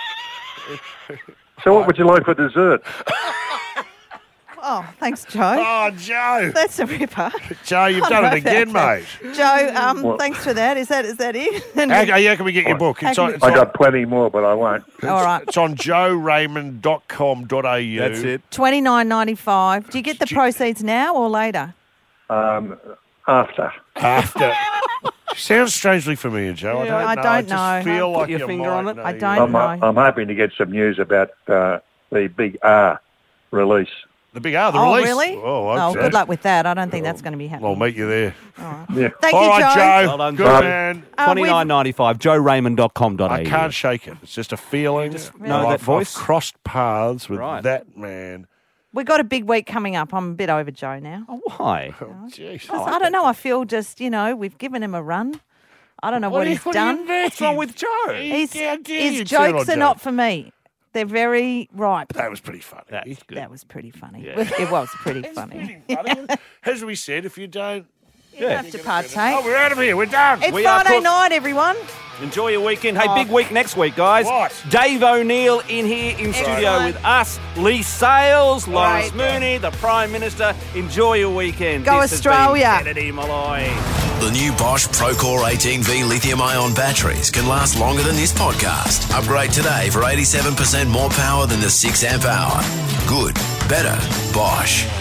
So what would you like for dessert? Oh, thanks, Joe. Oh, Joe. That's a ripper. Joe, you've I done don't it know again, about mate. that. Joe, um, What? thanks for that. Is that is that it? How, how can we get your book? How It's can on, we- it's I on, got plenty more, but I won't. All right. it's on joe raymond dot com dot a u. That's it. Twenty nine ninety five. Do you get the proceeds now or later? Um, after. After. Sounds strangely familiar, Joe. Yeah, I don't I know. don't I just know. feel Put like your you finger might on it? know. I don't I'm, know. I'm hoping to get some news about uh, the big R release. The big R, the oh, release. really? Oh, oh, okay. good luck with that. I don't think that's going to be happening. I'll meet you there. Yeah. Thank All you, right, Joe. Joe. Well done, Good Joe. man. Uh, Twenty nine ninety five. joe raymond dot com dot a u. I can't shake it. It's just a feeling. know that I've, voice? I've crossed paths with Right. that man. We've got a big week coming up. I'm a bit over Joe now. Oh, why? Oh, jeez. 'Cause I don't know. I feel just, you know, we've given him a run. I don't know what, do you- he's what do you done. mean? What's wrong with Joe? He's, How dare you his turn jokes on are Joe? not for me. They're very ripe. That was pretty funny. That's good. That was pretty funny. Yeah. It was pretty funny. As we said, if you don't... You have to partake. Oh, we're out of here. We're done. It's We are Friday cooked. night, everyone. Enjoy your weekend. Hey, Oh. big week next week, guys. What? Dave O'Neill in here in studio Excellent. with us. Lee Sales, Lawrence Right. Mooney, the Prime Minister. Enjoy your weekend. Go This has been Australia. Kennedy Malloy. The new Bosch Procore eighteen V lithium-ion batteries can last longer than this podcast. Upgrade today for eighty-seven percent more power than the six amp hour. Good. Better. Bosch.